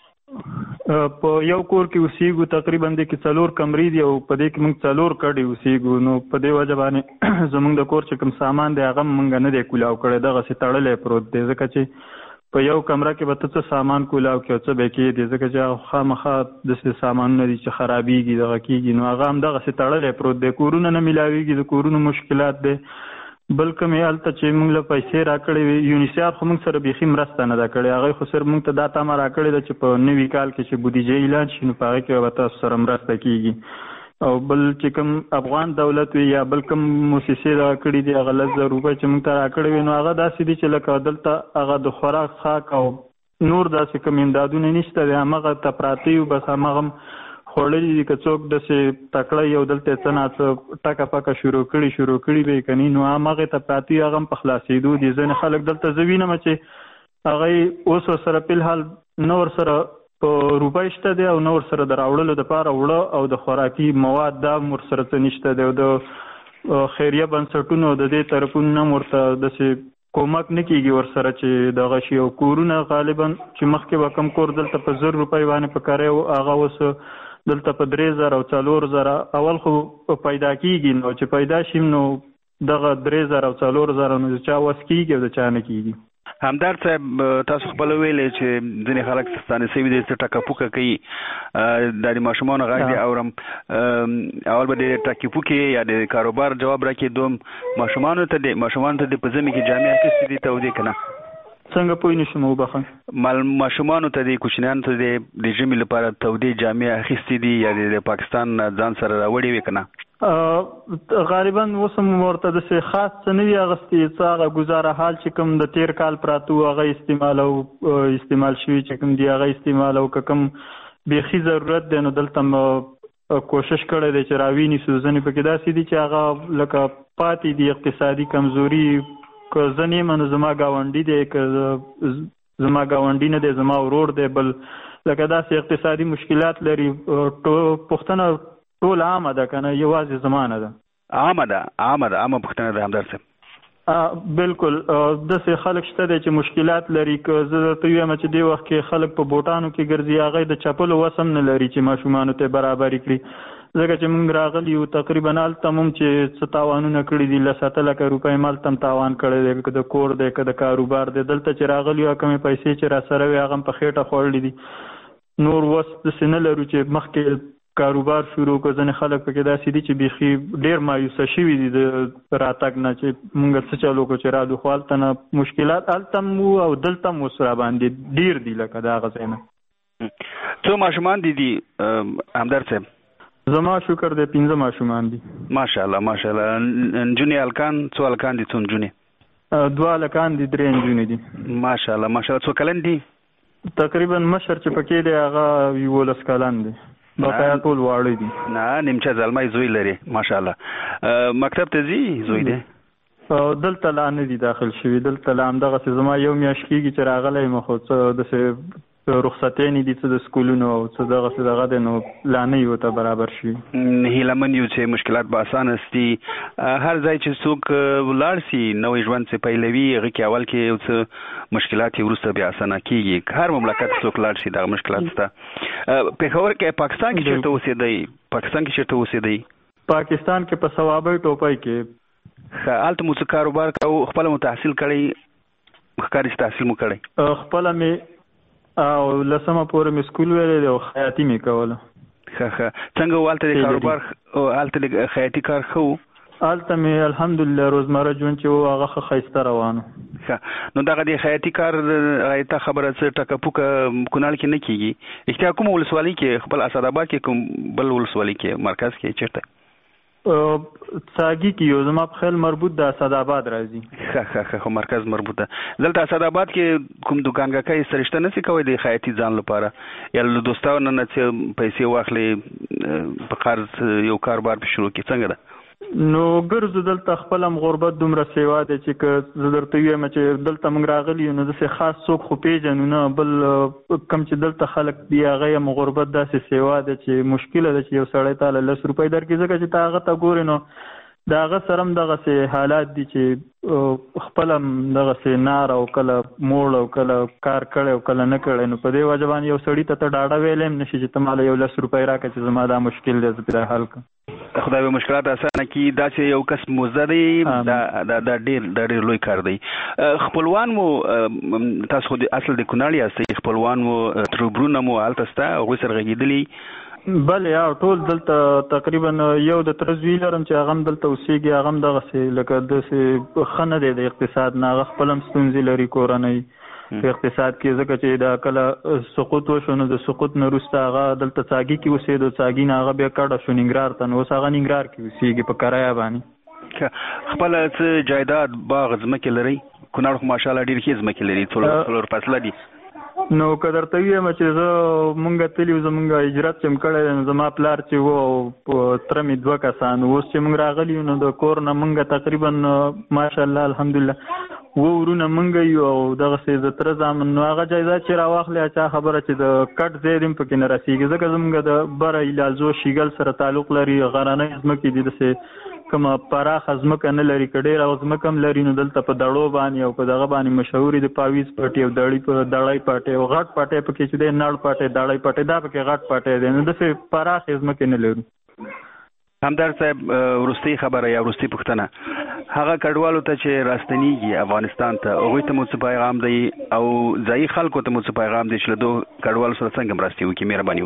اوسېږو تقریبا د کې 4 کمرې دي او په دې کې موږ 4 کډې اوسېږو. نو په دې وجه باندې زموږ د کور چې کوم سامان دی هغه موږ نه دی کولاو کړی. دغسې تړلی پروت دی ځکه چې په یو کمره کې به ته څه سامان کولاو کې او څه به کېدې ځکه چې خامخا داسې سامانونه دي چې خرابېږي دغه کېږي. نو هغه هم دغسې تړلی پروت دی. کورونه نه میلاوېږي. د کورونو مشکلات دی. بل کوم هلته چې موږ له پیسې راکړې وي یونیسیف خو موږ سره بیخي مرسته نه ده کړې. هغوی خو صرف موږ ته دا تمه راکړې ده چې په نوي کال کې چې بودیجه اعلان شي نو په هغې کې به تاسو سره مرسته کېږي. او بل چې کوم افغان دولت وي یا بل کوم موسسې دغه کړي دي هغه 10,000 روپۍ چې موږ ته راکړې وي نو هغه داسې دي چې لکه دلته هغه د خوراک خاک او نور داسې کوم امدادونه نشته دی. همغه ته پراته یو بس همغه خوړلي دي. که څوک داسې تکړه یو دلته څه نه څه ټکه پکه شروع کړي به یې که نه نو همغې ته پراته یو هغه هم په خلاصېدو دي. ځینې خلک دلته زه وینم چې هغوی اوس ورسره فلحال نه ورسره په روپۍ شته دی او نور سره د راوړلو دپاره وړه او د خوراکي مواد دا ورسره څه نشته دی او د خیریه بنسټونو د دې طرفونو نه ورته داسې کومک نه کېږي ورسره چې دغه شي او کورونه غالبا چې مخکې به کم کور دلته په 1000 روپۍ باندې په کاری و هغه اوس دلته په 3000 او 4000 اول خو پیدا کېږي نو چې پیدا شي نو دغه 3000 او 4000 نو چا وس کېږي او د چا نه کېږي. همدار صاحب تاسو خپل ویلې چې ځینې خلک ستانه سوي دي چې ټاکه پوکه کوي د ماشومان غږ دی اورم اول به د ټاکه پوکه یا د کاروبار جواب راکې دوم ماشومان ته د په ځمې کې جامع اخیستې دي ته ودی کنه څنګه پوه نشم وبخښه ماشومان ته د کوچنیان ته د ژمي لپاره تودې جامع اخیستې دي یا د پاکستان ځان سره راوړي وي کنه غالبا وسم ورته د خاص څه نه وي اغستې څه هغه ګزاره حال چې کوم د تیر کال پراته هغه استعمال شوي چې کوم دی هغه استعمال او کوم بیخي ضرورت دی نو دلته کوشش کړی دی چې راویني سوزنې پکې داسې دي چې هغه لکه پاتې دي اقتصادي کمزوري که ځنې منو زما ګاونډي دی که زما ګاونډي نه دی زما ورور دی بل لکه داسې اقتصادي مشکلات لري پوښتنه ټول عامه ده کنه یوازې زمانه ده عامه پوښتنه ده همدار صاحب بالکل داسې خلک شته دی چې مشکلات لري که زه درته ویم چې دې وخت کې خلک په بوټانو کې ګرځي هغه د چپلو وسم نه لري چې ماشومانو ته برابرې کړي ځکه چې موږ راغلي یو تقریبا هلته هم چې څه تاوانونه کړي دي 7,00,000 روپۍ مالته هم تاوان کړی دی که د کور دی که د کاروبار دی دلته چې راغلي یو کمې پیسې چې را سره وي هغه هم په خېټه خوړلي دي نور وس داسې نه لرو چې مخکې کاروبار شروع کو ځنې خلک پکې داسې دي چې بیخي ډېر مایوسه شوي دي د راتګ نه چې موږ څه چلو کو چې رالو خو هلته نه مشکلات هلته هم او دلته هم اوس راباندې ډېر دي لکه د هغه ځای نه. څو ماشومان دي همدار صاحب؟ زما شکر دی 15 ماشومان دي. ماشاءالله نجونې هلکان څو هلکان دي څو نجونې؟ 2 هلکان دي 3 نجونې دي. ماشاءالله څو کلن دي؟ تقریبا مشر چې پکې دی هغه 11 کلن دی. بقایا ټول واړه دي. نه نیمچه زلمی زوی لري ماشاءالله. مکتب ته ځي زوی دی؟ دلته لا نه دي داخل شوي دلته لا همدغسې زما یو میاشت کېږي چې راغلی یم خو څه داسې رخصتۍ دي څه د سکولونو او څه دغسې دغه دی نو لا نه یو ته برابر شوي. هیلهمن یو چې مشکلات به اسانه سي هر ځای چې څوک ولاړ سي نوی ژوند چې پیلوي هغه کې اول کې یو څه مشکلات یې وروسته بیا اسانه کېږي هر مملکت څوک لاړ شي دغه مشکلات شته. پېښور کې پاکستان کې چېرته اوسېدی؟ پاکستان کې په ثوابۍ ټوپۍ کې. هلته مو څه کاروبار کوو خپله مو تحصیل کړی ښکاري چې تحصیل مو کړی؟ خپله مې او 10مه پورې مې سکول ویلی دی او خیاطي مې کوله. څنګه و هلته د کاروبار هلته د خیاطي کار ښه و؟ هلته مې الحمدلله روزمره ژوند چې و هغه ښه ښایسته روان و. نو دغه د خیاطي کار غایطه خبره څه ټکه پوکه کونړ کې نه کېږي رښتیا کومه ولسوالۍ کې خپل اسداباد کې کوم بل ولسوالۍ کې مرکز کې چېرته؟ څاګي کې یو زما په خیال مربوط د اسداباد راځي. خو مرکز مربوط ده. دلته اسداباد کې کوم دوکانګاکۍ سرشته نشي کوی د خیاطي ځان لپاره یا له دوستانو نه چې پیسې واخلې په قرض یو کاروبار په شروع کې څنګه ده؟ نو ګرځو دلته خپل هم غربت دومره سیوا دی چې که زه درته ویم چې دلته موږ راغلي یو نو داسې خاص څوک خو پېژنو نه بل کوم چې دلته خلک دي هغه هم غربت داسې سیوا دی چې مشکله ده چې یو سړی تا له 10 روپۍ درکړي ځکه چې ته هغه ته ګورې نو د هغه سره هم دغسې حالات دي چې خپل هم دغسې نار او کله موړ او کله کار کړی او کله نه کړی نو په دې وجه باندې یو سړي ته ډاډه ویلی هم نشي چې ته ماله 10 روپۍ راکړه چې زما دا مشکل دی زه پرې حل کړم. خدای به مشکلات اسانه کړي دا چې یو کس موزه دی دا ډېر لوی کار دی. خپلوان مو تاسو خو اصل د کونړ یاستئ خپلوان مو تربرونه مو هلته شته هغوی سره غږېدلي؟ بلې ټول دلته تقریبا یو د تره زوی لرم چې هغه هم دلته اوسېږي هغه هم دغسې لکه داسې ښه نه دی د اقتصاد نه هغه خپل هم ستونزې لري کورنۍ په اقتصاد کې ځکه چې دا کله سقوط وشو نو د سقوط نه وروسته هغه دلته څاګي کې اوسېدو څاګي نه هغه بیا کډه شو ننګرهار ته نو اوس هغه ننګرهار کې اوسېږي په کرایه باندې. خپله څه جایداد باغ ځمکې لرئ؟ کونړ خو ماشاءالله ډېرې ښې ځمکې لري څلور فصله دي. نو که درته ویم چې زه مونږ تلي وو زمونږ هجرت چې م کړی دی زما پلار چې و او تره مې 2 کسان اوس چې مونږ راغلي یو نو د کور نه مونږ تقریبا ماشاءالله الحمدلله ورونه مونږ یو او دغه څه تر ځامن نو هغه جایزه چې راواخلې چا خبره چې د کټ زیدم پکې نه رسیږي ځکه زمونږ د بره ایلازو شیګل سره تعلق لري غرانه ځمکې دي دسه کومه پراخه ځمکه نه لري کډیر او ځمکه هم لري نو دلته په دړو باندې او په دغه باندې مشهوري د پاویز پټي او دړی پټي او غټ پټي پکې چې د نړ پټي دړی پټي دا پکې غټ پټي دي نو دسه پراخه ځمکه نه لري. همدار صاحب ورستي خبره یا ورستي پښتنه هغه کډوالو ته چې راستنیږي افغانستان ته هغه ته مو څه پیغام دی او ځای خلکو ته مو څه پیغام دی چې دوه کډوالو سره څنګه مرسته وکړي مهرباني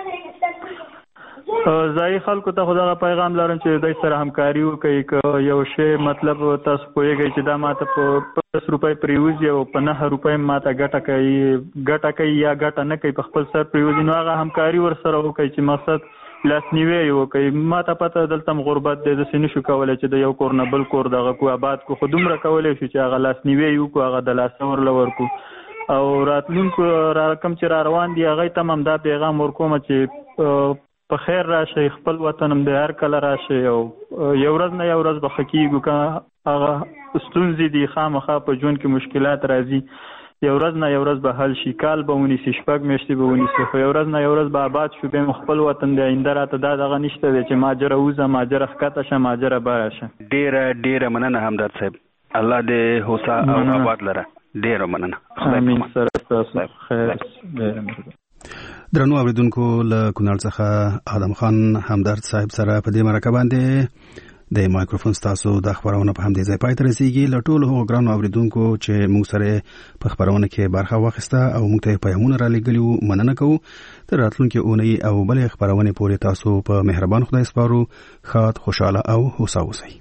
وکړي. ځای خلکو ته خدای پیغام لرم چې دوی سره همکاري وکړي یو شی مطلب تاسو پوهیږئ چې دا ماته په 50 روپۍ پریوزي او په 9 روپۍ ماته ګټه کوي یا ګټه نه کوي په خپل سر پریوزي نو هغه همکاري ور سره وکړي چې مقصد لاسنیوي یو کوي ماته پته دلته غربت د سینې شو کولای چې د یو کور نه بل کور دغه کو آباد کو خودمره کولای شو چې هغه لاسنیوي یو کو هغه د لاسور لور کو او راتلونکو را کم چې روان دي هغه تمام دا پیغام ورکوم چې په خیر راشي خپل وطن هم د هر کله راشي او یو ورځ نه یو ورځ به حقیقت کا هغه ستونزې دي خامخا په ژوند کې مشکلات راځي یو ورځ نه یو ورځ به حل شي کال به ونیسي شپږ میاشتې به ونیسي خو یو ورځ نه یو ورځ به آباد شو بیا خپل وطن دی آینده راته دا دغه نشته دی چې ماجره وزه ماجره ښکته شه ماجره باره شه. ډېره مننه همدرد صاحب الله دې هوسا او آباد لره ډېره مننه. امین سره تاسو خیر. درنو اوریدونکو له کونړ څخه آدم خان همدرد صاحب سره په دې مرکه باندې د مایکروفون تاسو د خبرونه په همدې ځای پای ته رسیدي له ټولو هغو ګرانو اوریدونکو چې موږ سره په خبرونه کې برخه واخیسته او موږ ته پیغامونه را لېږلي مننه کوو تر راتلونکي اونۍ او بلې خبرونه پورې تاسو په مهربان خدای سپارو ښاد خوشاله او هوسا اوسئ.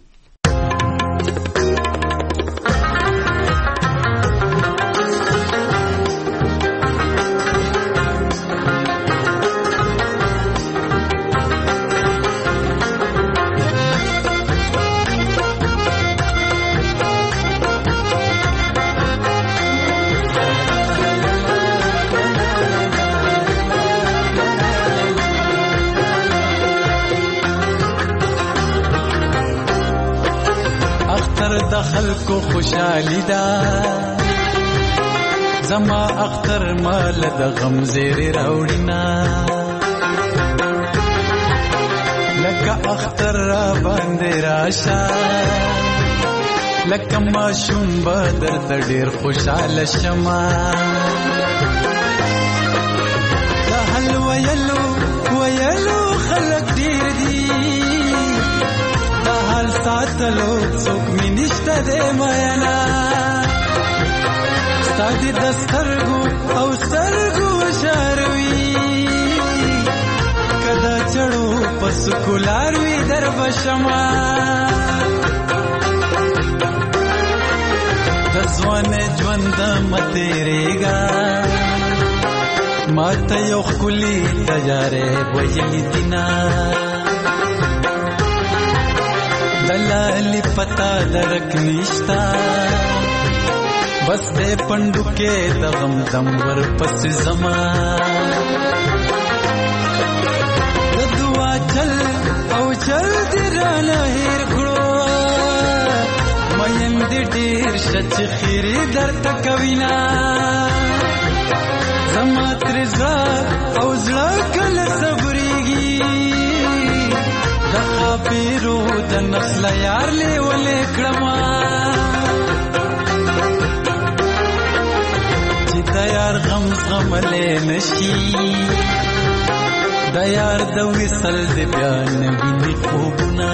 خلکو خوشحالی دا زما اختر مال د غم زیر راوړینا لکه اختر را باندې راشه لکه ماشوم بدر ته ډیر خوشاله شمه د حل ویلو خلک ډیر دي حال ساتلو څوک می نشته دې مینا ستادي د سترګو او سترګو شاروي کدا چړو پس کولار وی در بشما د ځوان ژوند متریګا ماته یو خولي تجاره وجلی دینا دلالی پتا درک نشتا بس دے پندو کے دغم دم ور پس زمان دعا چل او چل دی رانا ہیر کھڑو مین دی دیر شچ خیری در تکوینا زمات رضا او زڑا کل صبریگی دخا پیرو د نسل یار لی ولې کړما چې د یار غم غملې نشي د یار د وصل د بیان ویني خوبونه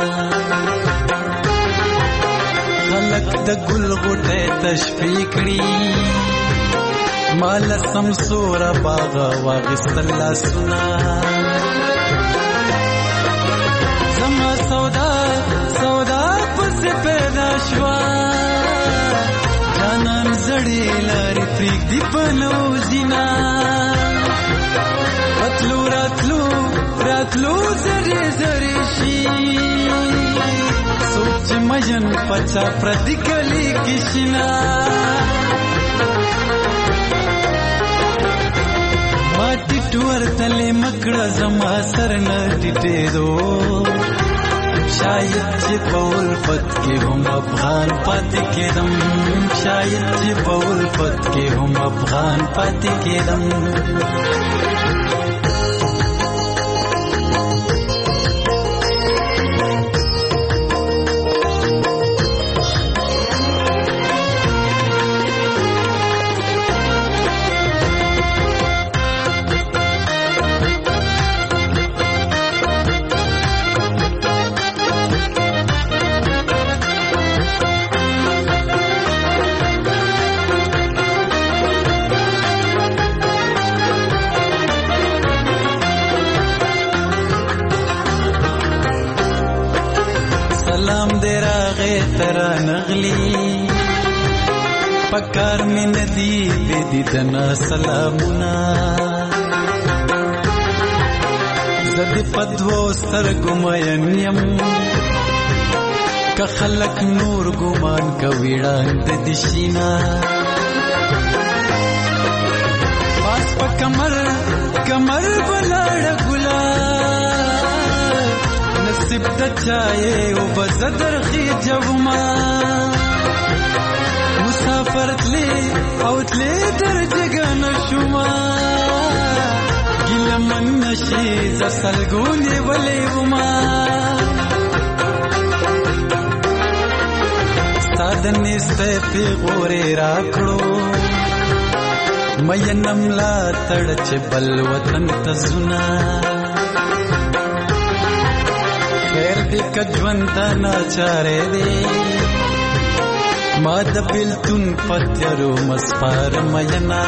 خلق د ګل غټه تشفیق کړي مال سمسور باغ واغستل سنا زما سودا پس پیدا شوا جانان زړی لاري پریک دی پنو زینا راتلو زری شي سوچ مجن پچا پردکلی کشنا ماټی ټور تلې مکړه زما سر نه ټټې دو شاید چې په الفت کې هم افغان پاتې کېدم شاید چې په الفت کې هم افغان پاتې کېدم پکار می ندی بدی دنا سلامنا زد پدو سترګو مینم که خلق نور ګمان کوي وړاند د شینا پاس په کمر بلاړ ګلا نصیب د چای او بزدر خي جوما مسافر تلی او تلی در جگن شما گل من نشی زسلگونی ولی وما ستادنی ستی غوری راکڑو مینم لا تڑچ بل وطن تزنا خیر دی کجوانتا ناچارے دی ما د بلتون پتیرو مسپار مینا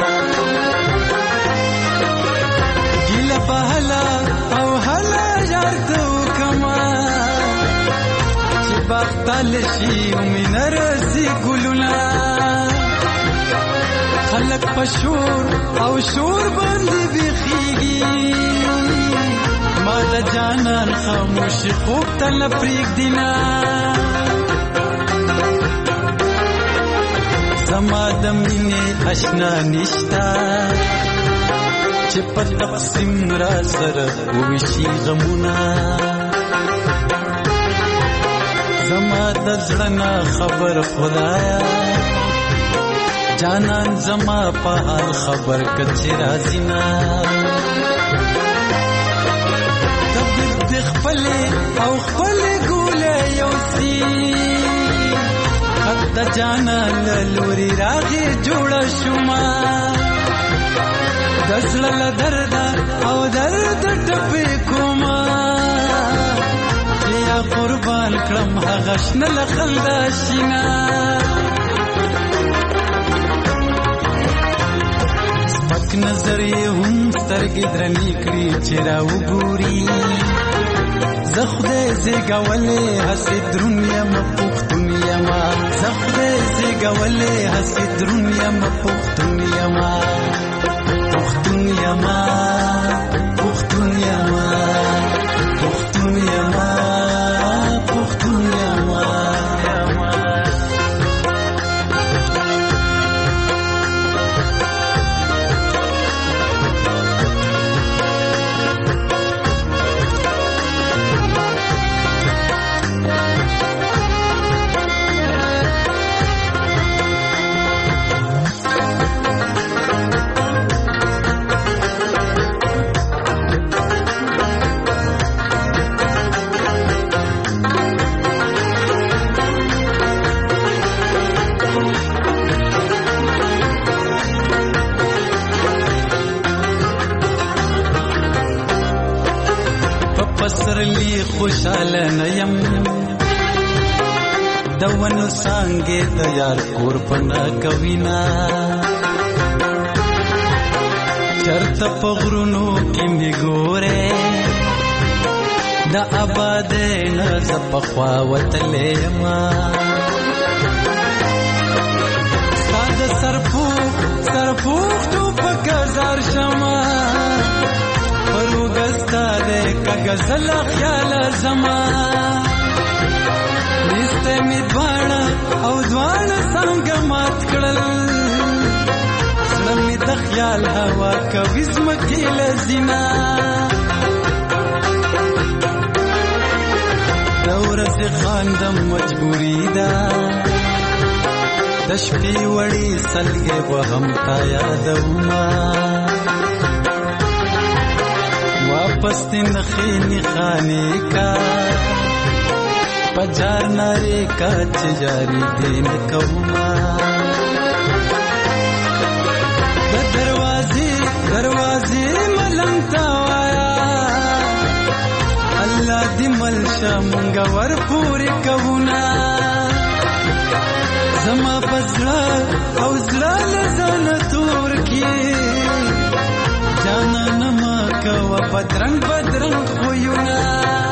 گیل بحلا او حلا یاردو کما چی باختال شی امین رزی گلونا خلق پشور او شور باندی بیخیگی ما د جانان خاموش خوب تل پریگ دینا زما د مینې اشنا نشتا چې په تقسیم را سره وشي غمونه زما د زړه نه خبر خدایا جانان زما په حال خبر کچې راځي نه د خپل او خپل ګولې یوسي د جانا لوري راغي جوړ شوما دزل درد او درد ټپې کوما یا قربان کړم هغه شنه لخندا شینا سپک نظر یې هم سترګې درنې کړې چې راوګوري زه خدای زیږولې هسې دروند یم پښتون یما زه خدای زیږولې هسې دروند یم پښتون یما پښتون یما پښتون یما پښتون یما پښتون یما پسرلی خوشاله نیم دونو سانګې د یار کور پنا کوینا چرته په غرونو کې می ګوره د آباد نه زپخوا وتلې ما ساده سرپوخ تو پکازار شما پروګستا دې کغزل خیال زما نسته می دواړه او دواړه څنګه مات کړل سلام می د خیال هوا کوي زمکه لزینا د ورځ خاندم مجبوری ده د شپې وړي سلګې وهم تا یادومه واپس دې نخې نخانې کا پجار نارې کا چې جاری دې نکومه د دروازې ملنګ تا وایا الله دې ملشه مونږ ور پورې کوونه زما پزړه او زړه لزان تور کې جانا نما کوا بدرنګ خویونه